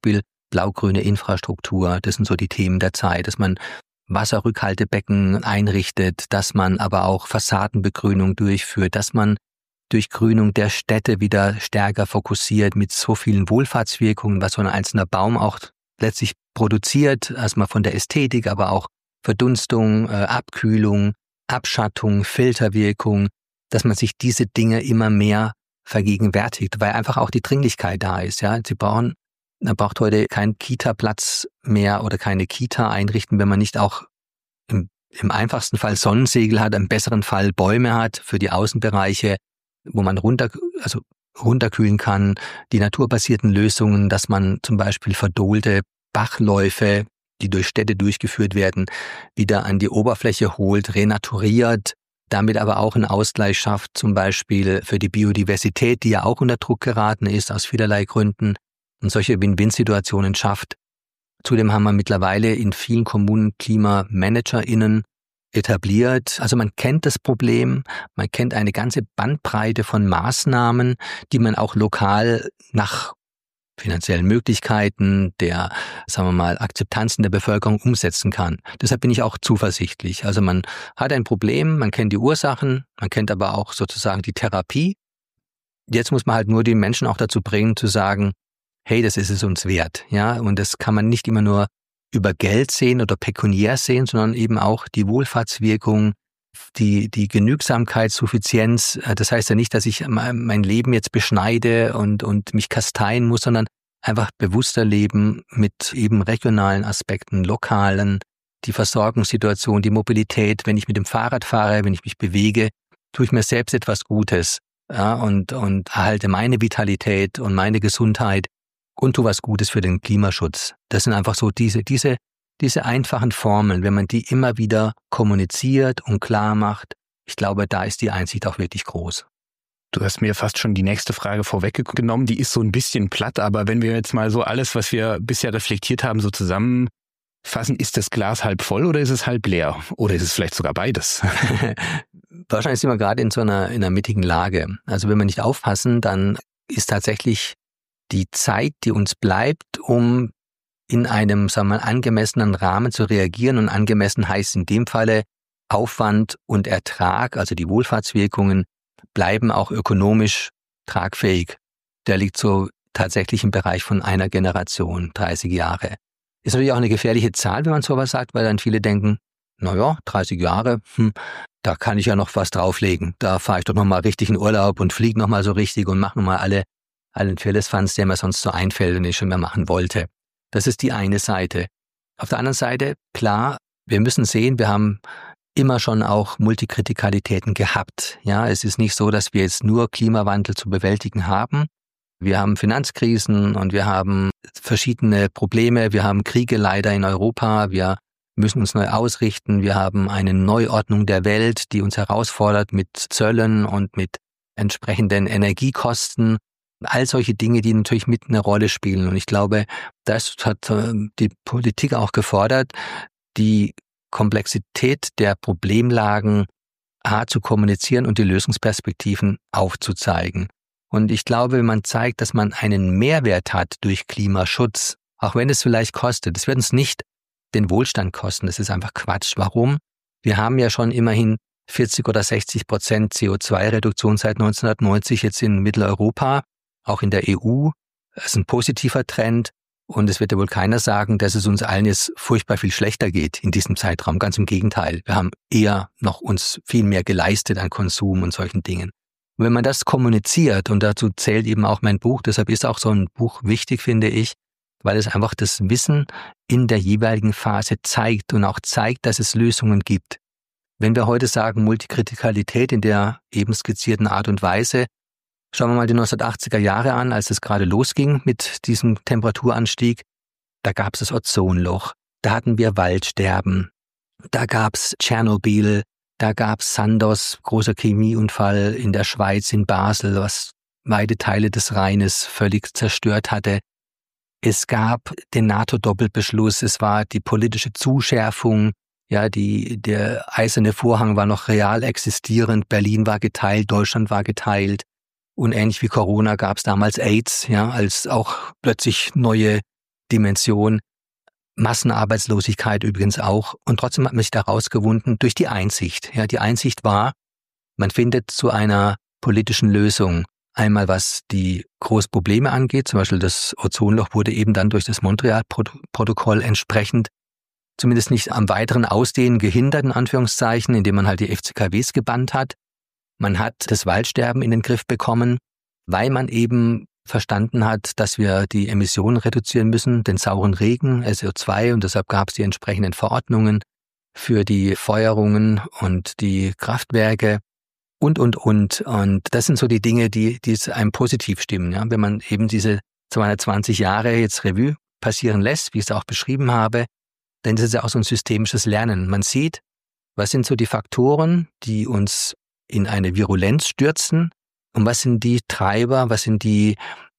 blau-grüne Infrastruktur, das sind so die Themen der Zeit, dass man Wasserrückhaltebecken einrichtet, dass man aber auch Fassadenbegrünung durchführt, dass man Durchgrünung der Städte wieder stärker fokussiert mit so vielen Wohlfahrtswirkungen, was so ein einzelner Baum auch letztlich produziert, erstmal von der Ästhetik, aber auch Verdunstung, Abkühlung, Abschattung, Filterwirkung, dass man sich diese Dinge immer mehr vergegenwärtigt, weil einfach auch die Dringlichkeit da ist. Ja, man braucht heute keinen Kita-Platz mehr oder keine Kita einrichten, wenn man nicht auch im einfachsten Fall Sonnensegel hat, im besseren Fall Bäume hat für die Außenbereiche, wo man runterkühlen kann, die naturbasierten Lösungen, dass man zum Beispiel verdohlte Bachläufe, die durch Städte durchgeführt werden, wieder an die Oberfläche holt, renaturiert, damit aber auch einen Ausgleich schafft, zum Beispiel für die Biodiversität, die ja auch unter Druck geraten ist, aus vielerlei Gründen, und solche Win-Win-Situationen schafft. Zudem haben wir mittlerweile in vielen Kommunen KlimamanagerInnen etabliert. Also man kennt das Problem, man kennt eine ganze Bandbreite von Maßnahmen, die man auch lokal nach finanziellen Möglichkeiten, der, sagen wir mal, Akzeptanzen der Bevölkerung umsetzen kann. Deshalb bin ich auch zuversichtlich. Also man hat ein Problem, man kennt die Ursachen, man kennt aber auch sozusagen die Therapie. Jetzt muss man halt nur die Menschen auch dazu bringen, zu sagen, hey, das ist es uns wert. Ja, und das kann man nicht immer nur über Geld sehen oder pekuniär sehen, sondern eben auch die Wohlfahrtswirkung, die Genügsamkeit, Suffizienz. Das heißt ja nicht, dass ich mein Leben jetzt beschneide und mich kasteien muss, sondern einfach bewusster leben mit eben regionalen Aspekten, lokalen, die Versorgungssituation, die Mobilität. Wenn ich mit dem Fahrrad fahre, wenn ich mich bewege, tue ich mir selbst etwas Gutes, ja, und erhalte meine Vitalität und meine Gesundheit und tue was Gutes für den Klimaschutz. Das sind einfach so diese einfachen Formeln, wenn man die immer wieder kommuniziert und klar macht, ich glaube, da ist die Einsicht auch wirklich groß. Du hast mir fast schon die nächste Frage vorweggenommen, die ist so ein bisschen platt, aber wenn wir jetzt mal so alles, was wir bisher reflektiert haben, so zusammenfassen, ist das Glas halb voll oder ist es halb leer? Oder ist es vielleicht sogar beides? Wahrscheinlich sind wir gerade in einer mittigen Lage. Also wenn wir nicht aufpassen, dann ist tatsächlich die Zeit, die uns bleibt, um in einem, sagen wir mal, angemessenen Rahmen zu reagieren. Und angemessen heißt in dem Falle Aufwand und Ertrag, also die Wohlfahrtswirkungen, bleiben auch ökonomisch tragfähig. Der liegt so tatsächlich im Bereich von einer Generation, 30 Jahre. Ist natürlich auch eine gefährliche Zahl, wenn man sowas sagt, weil dann viele denken, 30 Jahre, da kann ich ja noch was drauflegen. Da fahre ich doch nochmal richtig in Urlaub und fliege nochmal so richtig und mache nochmal allen Firlefanz, der mir sonst so einfällt und ich schon mehr machen wollte. Das ist die eine Seite. Auf der anderen Seite, klar, wir müssen sehen, wir haben immer schon auch Multikritikalitäten gehabt. Ja, es ist nicht so, dass wir jetzt nur Klimawandel zu bewältigen haben. Wir haben Finanzkrisen und wir haben verschiedene Probleme. Wir haben Kriege leider in Europa. Wir müssen uns neu ausrichten. Wir haben eine Neuordnung der Welt, die uns herausfordert mit Zöllen und mit entsprechenden Energiekosten. All solche Dinge, die natürlich mit eine Rolle spielen. Und ich glaube, das hat die Politik auch gefordert, die Komplexität der Problemlagen zu kommunizieren und die Lösungsperspektiven aufzuzeigen. Und ich glaube, wenn man zeigt, dass man einen Mehrwert hat durch Klimaschutz, auch wenn es vielleicht kostet, das wird uns nicht den Wohlstand kosten, das ist einfach Quatsch. Warum? Wir haben ja schon immerhin 40 oder 60% CO2-Reduktion seit 1990 jetzt in Mitteleuropa, auch in der EU. Das ist ein positiver Trend. Und es wird ja wohl keiner sagen, dass es uns allen jetzt furchtbar viel schlechter geht in diesem Zeitraum. Ganz im Gegenteil. Wir haben eher noch uns viel mehr geleistet an Konsum und solchen Dingen. Und wenn man das kommuniziert, und dazu zählt eben auch mein Buch, deshalb ist auch so ein Buch wichtig, finde ich, weil es einfach das Wissen in der jeweiligen Phase zeigt und auch zeigt, dass es Lösungen gibt. Wenn wir heute sagen Multikritikalität in der eben skizzierten Art und Weise, schauen wir mal die 1980er Jahre an, als es gerade losging mit diesem Temperaturanstieg. Da gab es das Ozonloch, da hatten wir Waldsterben, da gab es Tschernobyl, da gab es Sandoz, großer Chemieunfall in der Schweiz, in Basel, was weite Teile des Rheines völlig zerstört hatte. Es gab den NATO-Doppelbeschluss, es war die politische Zuschärfung, ja, der eiserne Vorhang war noch real existierend, Berlin war geteilt, Deutschland war geteilt. Und ähnlich wie Corona gab es damals AIDS, ja, als auch plötzlich neue Dimension, Massenarbeitslosigkeit übrigens auch. Und trotzdem hat man sich da rausgewunden durch die Einsicht. Ja, die Einsicht war, man findet zu einer politischen Lösung. Einmal was die großen Probleme angeht, zum Beispiel das Ozonloch wurde eben dann durch das Montreal-Protokoll entsprechend zumindest nicht am weiteren Ausdehnen gehindert, in Anführungszeichen, indem man halt die FCKWs gebannt hat. Man hat das Waldsterben in den Griff bekommen, weil man eben verstanden hat, dass wir die Emissionen reduzieren müssen, den sauren Regen, SO2, und deshalb gab es die entsprechenden Verordnungen für die Feuerungen und die Kraftwerke und. Und das sind so die Dinge, die es einem positiv stimmen. Ja? Wenn man eben diese 220 Jahre jetzt Revue passieren lässt, wie ich es auch beschrieben habe, dann ist es ja auch so ein systemisches Lernen. Man sieht, was sind so die Faktoren, die uns in eine Virulenz stürzen, und was sind die Treiber, was sind die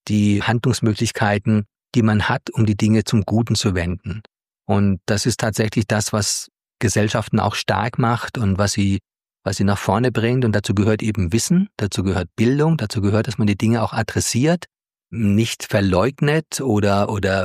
Handlungsmöglichkeiten, die man hat, um die Dinge zum Guten zu wenden. Und das ist tatsächlich das, was Gesellschaften auch stark macht und was sie nach vorne bringt. Und dazu gehört eben Wissen, dazu gehört Bildung, dazu gehört, dass man die Dinge auch adressiert, nicht verleugnet oder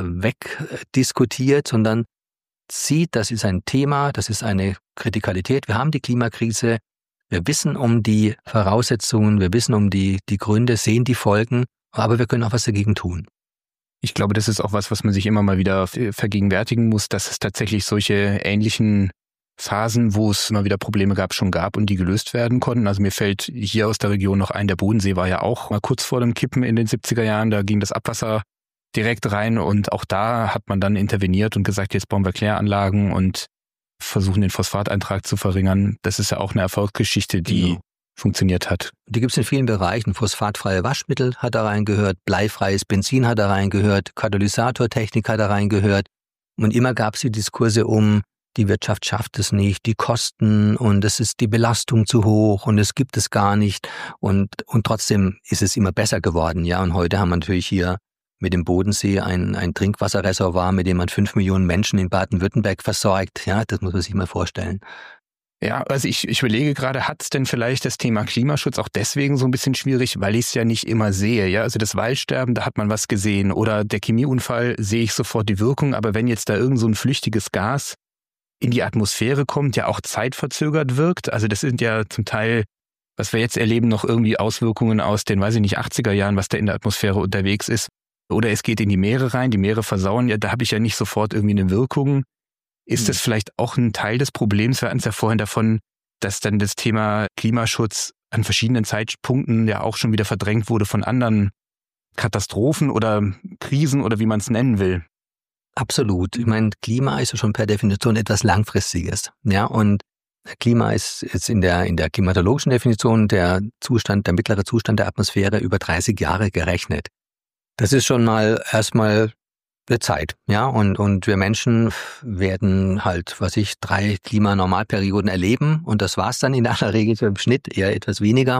wegdiskutiert, sondern sieht, das ist ein Thema, das ist eine Kritikalität. Wir haben die Klimakrise. Wir wissen um die Voraussetzungen, wir wissen um die Gründe, sehen die Folgen, aber wir können auch was dagegen tun. Ich glaube, das ist auch was man sich immer mal wieder vergegenwärtigen muss, dass es tatsächlich solche ähnlichen Phasen, wo es immer wieder Probleme schon gab und die gelöst werden konnten. Also mir fällt hier aus der Region noch ein, der Bodensee war ja auch mal kurz vor dem Kippen in den 70er Jahren, da ging das Abwasser direkt rein und auch da hat man dann interveniert und gesagt, jetzt bauen wir Kläranlagen und versuchen, den Phosphateintrag zu verringern. Das ist ja auch eine Erfolgsgeschichte, die funktioniert hat. Die gibt es in vielen Bereichen. Phosphatfreie Waschmittel hat da reingehört, bleifreies Benzin hat da reingehört, Katalysatortechnik hat da reingehört. Und immer gab es die Diskurse um, die Wirtschaft schafft es nicht, die Kosten und es ist die Belastung zu hoch und es gibt es gar nicht. Und trotzdem ist es immer besser geworden. Ja, und heute haben wir natürlich hier mit dem Bodensee ein Trinkwasserreservoir, mit dem man 5 Millionen Menschen in Baden-Württemberg versorgt. Ja, das muss man sich mal vorstellen. Ja, also ich überlege gerade, hat es denn vielleicht das Thema Klimaschutz auch deswegen so ein bisschen schwierig, weil ich es ja nicht immer sehe. Ja, also das Waldsterben, da hat man was gesehen. Oder der Chemieunfall, sehe ich sofort die Wirkung. Aber wenn jetzt da irgend so ein flüchtiges Gas in die Atmosphäre kommt, ja auch zeitverzögert wirkt. Also das sind ja zum Teil, was wir jetzt erleben, noch irgendwie Auswirkungen aus den, 80er Jahren, was da in der Atmosphäre unterwegs ist. Oder es geht in die Meere rein, die Meere versauen, ja, da habe ich ja nicht sofort irgendwie eine Wirkung. Ist das vielleicht auch ein Teil des Problems? Wir hatten es ja vorhin davon, dass dann das Thema Klimaschutz an verschiedenen Zeitpunkten ja auch schon wieder verdrängt wurde von anderen Katastrophen oder Krisen oder wie man es nennen will. Absolut. Ich meine, Klima ist ja schon per Definition etwas Langfristiges. Ja, und Klima ist in der klimatologischen Definition der mittlere Zustand der Atmosphäre über 30 Jahre gerechnet. Das ist schon mal erstmal eine Zeit, ja, und wir Menschen werden halt, 3 Klimanormalperioden erleben und das war's dann in aller Regel so im Schnitt, eher etwas weniger.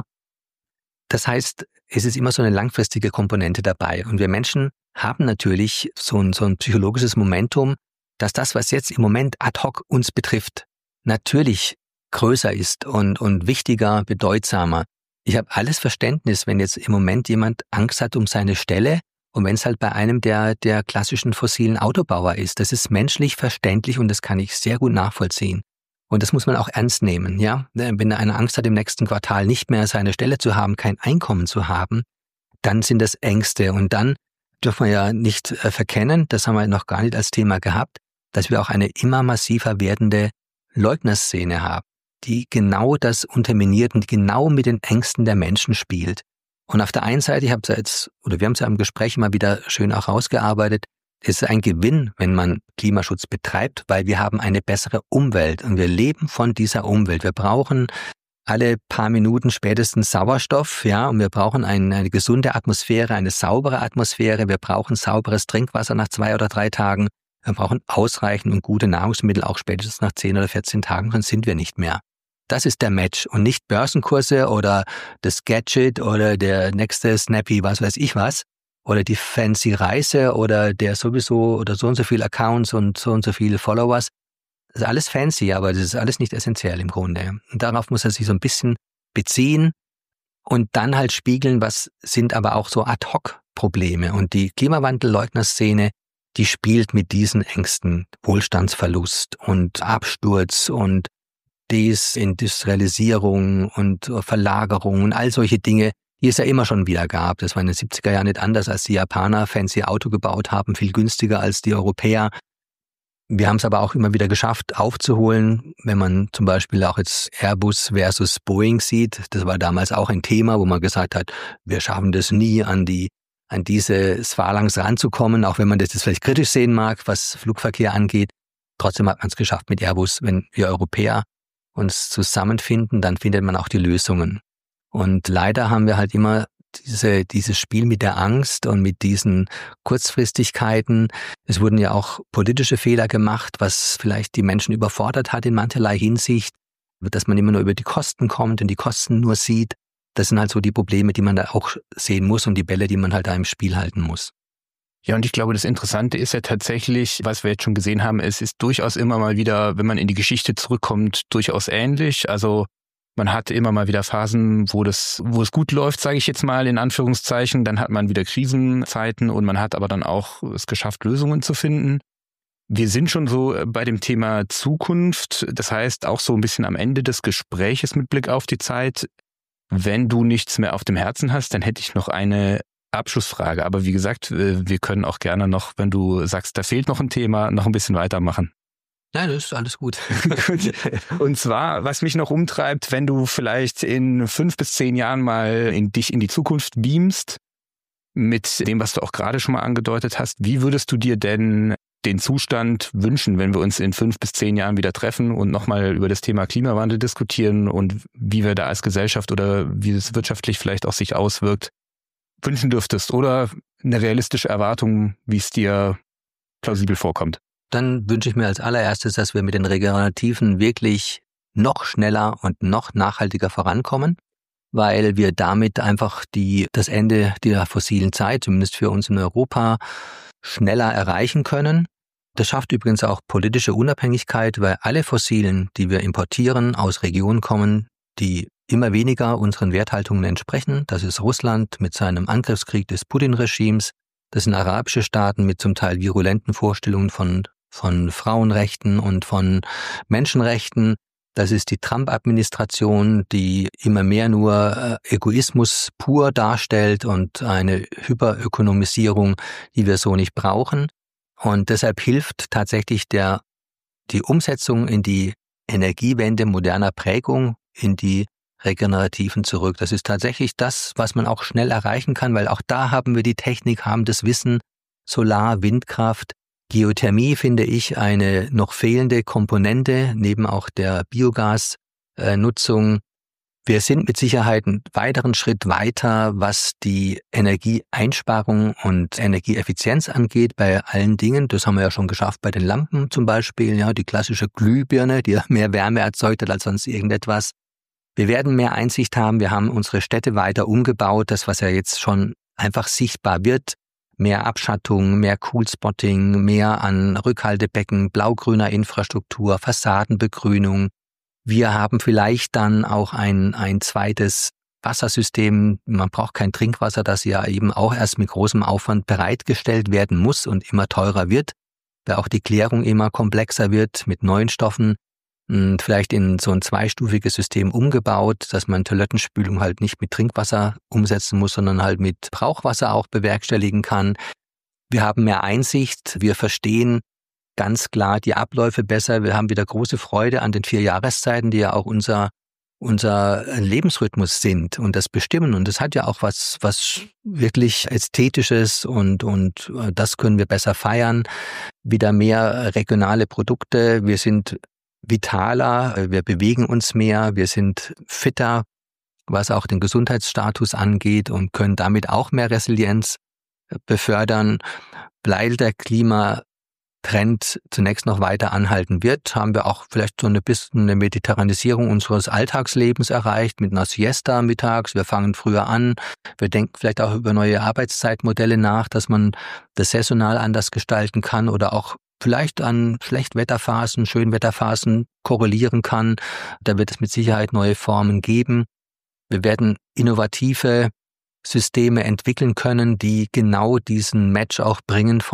Das heißt, es ist immer so eine langfristige Komponente dabei und wir Menschen haben natürlich so ein psychologisches Momentum, dass das, was jetzt im Moment ad hoc uns betrifft, natürlich größer ist und wichtiger, bedeutsamer. Ich habe alles Verständnis, wenn jetzt im Moment jemand Angst hat um seine Stelle und wenn es halt bei einem der klassischen fossilen Autobauer ist. Das ist menschlich verständlich und das kann ich sehr gut nachvollziehen. Und das muss man auch ernst nehmen, ja. Wenn einer Angst hat, im nächsten Quartal nicht mehr seine Stelle zu haben, kein Einkommen zu haben, dann sind das Ängste. Und dann dürfen wir ja nicht verkennen, das haben wir noch gar nicht als Thema gehabt, dass wir auch eine immer massiver werdende Leugnerszene haben, die genau das unterminiert und genau mit den Ängsten der Menschen spielt. Und auf der einen Seite, wir haben es ja im Gespräch immer wieder schön auch rausgearbeitet, ist es ein Gewinn, wenn man Klimaschutz betreibt, weil wir haben eine bessere Umwelt und wir leben von dieser Umwelt. Wir brauchen alle paar Minuten spätestens Sauerstoff, ja, und wir brauchen eine gesunde Atmosphäre, eine saubere Atmosphäre. Wir brauchen sauberes Trinkwasser nach 2 oder 3 Tagen. Wir brauchen ausreichend und gute Nahrungsmittel auch spätestens nach 10 oder 14 Tagen, dann sind wir nicht mehr. Das ist der Match und nicht Börsenkurse oder das Gadget oder der nächste Snappy, was weiß ich was, oder die fancy Reise oder der sowieso oder so und so viele Accounts und so viele Followers. Das ist alles fancy, aber das ist alles nicht essentiell im Grunde. Und darauf muss er sich so ein bisschen beziehen und dann halt spiegeln, was sind aber auch so Ad-Hoc-Probleme. Und die Klimawandelleugner-Szene, die spielt mit diesen Ängsten, Wohlstandsverlust und Absturz und Desindustrialisierung und Verlagerung und all solche Dinge, die es ja immer schon wieder gab. Das war in den 70er Jahren nicht anders, als die Japaner fancy Auto gebaut haben, viel günstiger als die Europäer. Wir haben es aber auch immer wieder geschafft, aufzuholen, wenn man zum Beispiel auch jetzt Airbus versus Boeing sieht. Das war damals auch ein Thema, wo man gesagt hat, wir schaffen das nie, an diese Phalanx ranzukommen, auch wenn man das jetzt vielleicht kritisch sehen mag, was Flugverkehr angeht. Trotzdem hat man es geschafft mit Airbus. Wenn wir Europäer uns zusammenfinden, dann findet man auch die Lösungen. Und leider haben wir halt immer dieses Spiel mit der Angst und mit diesen Kurzfristigkeiten. Es wurden ja auch politische Fehler gemacht, was vielleicht die Menschen überfordert hat in mancherlei Hinsicht, dass man immer nur über die Kosten kommt und die Kosten nur sieht. Das sind halt so die Probleme, die man da auch sehen muss und die Bälle, die man halt da im Spiel halten muss. Ja, und ich glaube, das Interessante ist ja tatsächlich, was wir jetzt schon gesehen haben, es ist durchaus immer mal wieder, wenn man in die Geschichte zurückkommt, durchaus ähnlich. Also man hat immer mal wieder Phasen, wo es gut läuft, sage ich jetzt mal in Anführungszeichen. Dann hat man wieder Krisenzeiten und man hat aber dann auch es geschafft, Lösungen zu finden. Wir sind schon so bei dem Thema Zukunft. Das heißt auch so ein bisschen am Ende des Gespräches mit Blick auf die Zeit. Wenn du nichts mehr auf dem Herzen hast, dann hätte ich noch eine Abschlussfrage. Aber wie gesagt, wir können auch gerne noch, wenn du sagst, da fehlt noch ein Thema, noch ein bisschen weitermachen. Nein, das ist alles gut. Und zwar, was mich noch umtreibt, wenn du vielleicht in 5 bis 10 Jahren mal dich in die Zukunft beamst, mit dem, was du auch gerade schon mal angedeutet hast, wie würdest du dir denn den Zustand wünschen, wenn wir uns in 5 bis 10 Jahren wieder treffen und nochmal über das Thema Klimawandel diskutieren und wie wir da als Gesellschaft oder wie es wirtschaftlich vielleicht auch sich auswirkt, wünschen dürftest oder eine realistische Erwartung, wie es dir plausibel vorkommt? Dann wünsche ich mir als allererstes, dass wir mit den Regenerativen wirklich noch schneller und noch nachhaltiger vorankommen, weil wir damit einfach das Ende der fossilen Zeit, zumindest für uns in Europa, schneller erreichen können. Das schafft übrigens auch politische Unabhängigkeit, weil alle Fossilen, die wir importieren, aus Regionen kommen, die immer weniger unseren Werthaltungen entsprechen. Das ist Russland mit seinem Angriffskrieg des Putin-Regimes. Das sind arabische Staaten mit zum Teil virulenten Vorstellungen von Frauenrechten und von Menschenrechten. Das ist die Trump-Administration, die immer mehr nur Egoismus pur darstellt und eine Hyperökonomisierung, die wir so nicht brauchen. Und deshalb hilft tatsächlich die Umsetzung in die Energiewende moderner Prägung, in die Regenerativen zurück. Das ist tatsächlich das, was man auch schnell erreichen kann, weil auch da haben wir die Technik, haben das Wissen, Solar, Windkraft. Geothermie finde ich eine noch fehlende Komponente, neben auch der Biogasnutzung. Wir sind mit Sicherheit einen weiteren Schritt weiter, was die Energieeinsparung und Energieeffizienz angeht, bei allen Dingen. Das haben wir ja schon geschafft bei den Lampen zum Beispiel, ja, die klassische Glühbirne, die mehr Wärme erzeugt hat als sonst irgendetwas. Wir werden mehr Einsicht haben, wir haben unsere Städte weiter umgebaut, das, was ja jetzt schon einfach sichtbar wird. Mehr Abschattung, mehr Coolspotting, mehr an Rückhaltebecken, blau-grüner Infrastruktur, Fassadenbegrünung. Wir haben vielleicht dann auch ein zweites Wassersystem. Man braucht kein Trinkwasser, das ja eben auch erst mit großem Aufwand bereitgestellt werden muss und immer teurer wird, weil auch die Klärung immer komplexer wird mit neuen Stoffen. Und vielleicht in so ein zweistufiges System umgebaut, dass man Toilettenspülung halt nicht mit Trinkwasser umsetzen muss, sondern halt mit Brauchwasser auch bewerkstelligen kann. Wir haben mehr Einsicht, wir verstehen ganz klar die Abläufe besser. Wir haben wieder große Freude an den 4 Jahreszeiten, die ja auch unser Lebensrhythmus sind und das bestimmen. Und das hat ja auch was wirklich Ästhetisches und das können wir besser feiern. Wieder mehr regionale Produkte. Wir sind vitaler, wir bewegen uns mehr, wir sind fitter, was auch den Gesundheitsstatus angeht und können damit auch mehr Resilienz befördern. Weil der Klimatrend zunächst noch weiter anhalten wird, haben wir auch vielleicht so ein bisschen eine Mediterranisierung unseres Alltagslebens erreicht mit einer Siesta mittags. Wir fangen früher an. Wir denken vielleicht auch über neue Arbeitszeitmodelle nach, dass man das saisonal anders gestalten kann oder auch vielleicht an Schlechtwetterphasen, Schönwetterphasen korrelieren kann. Da wird es mit Sicherheit neue Formen geben. Wir werden innovative Systeme entwickeln können, die genau diesen Match auch bringen von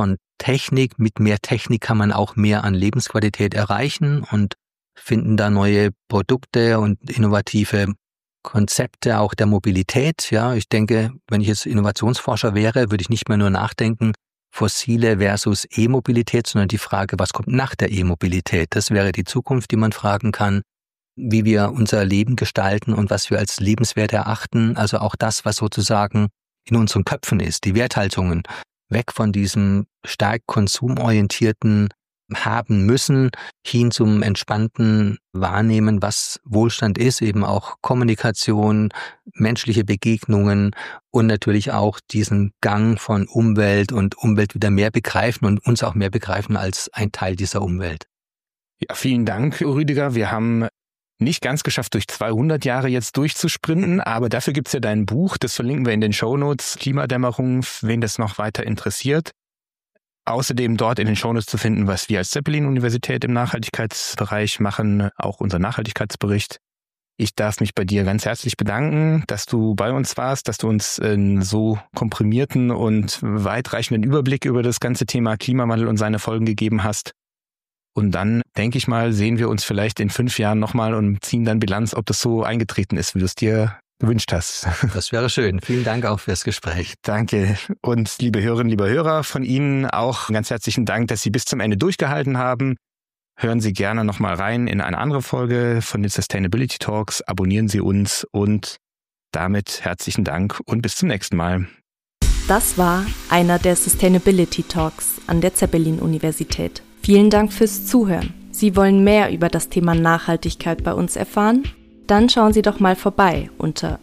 Technik. Mit mehr Technik kann man auch mehr an Lebensqualität erreichen und finden da neue Produkte und innovative Konzepte auch der Mobilität. Ja, ich denke, wenn ich jetzt Innovationsforscher wäre, würde ich nicht mehr nur nachdenken, fossile versus E-Mobilität, sondern die Frage, was kommt nach der E-Mobilität? Das wäre die Zukunft, die man fragen kann, wie wir unser Leben gestalten und was wir als lebenswert erachten. Also auch das, was sozusagen in unseren Köpfen ist, die Werthaltungen, weg von diesem stark konsumorientierten haben müssen, hin zum entspannten Wahrnehmen, was Wohlstand ist, eben auch Kommunikation, menschliche Begegnungen und natürlich auch diesen Gang von Umwelt und Umwelt wieder mehr begreifen und uns auch mehr begreifen als ein Teil dieser Umwelt. Ja, vielen Dank, Rüdiger. Wir haben nicht ganz geschafft, durch 200 Jahre jetzt durchzusprinten, aber dafür gibt's ja dein Buch, das verlinken wir in den Shownotes, Klimadämmerung, wen das noch weiter interessiert. Außerdem dort in den Shownotes zu finden, was wir als Zeppelin-Universität im Nachhaltigkeitsbereich machen, auch unser Nachhaltigkeitsbericht. Ich darf mich bei dir ganz herzlich bedanken, dass du bei uns warst, dass du uns einen so komprimierten und weitreichenden Überblick über das ganze Thema Klimawandel und seine Folgen gegeben hast. Und dann, denke ich mal, sehen wir uns vielleicht in 5 Jahren nochmal und ziehen dann Bilanz, ob das so eingetreten ist, wie du es dir gewünscht hast. Das wäre schön. Vielen Dank auch fürs Gespräch. Danke. Und liebe Hörerinnen, liebe Hörer, von Ihnen auch ganz herzlichen Dank, dass Sie bis zum Ende durchgehalten haben. Hören Sie gerne nochmal rein in eine andere Folge von den Sustainability Talks. Abonnieren Sie uns und damit herzlichen Dank und bis zum nächsten Mal. Das war einer der Sustainability Talks an der Zeppelin-Universität. Vielen Dank fürs Zuhören. Sie wollen mehr über das Thema Nachhaltigkeit bei uns erfahren? Dann schauen Sie doch mal vorbei unter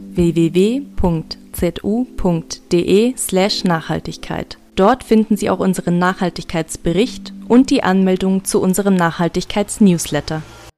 www.zu.de/Nachhaltigkeit. Dort finden Sie auch unseren Nachhaltigkeitsbericht und die Anmeldung zu unserem Nachhaltigkeitsnewsletter.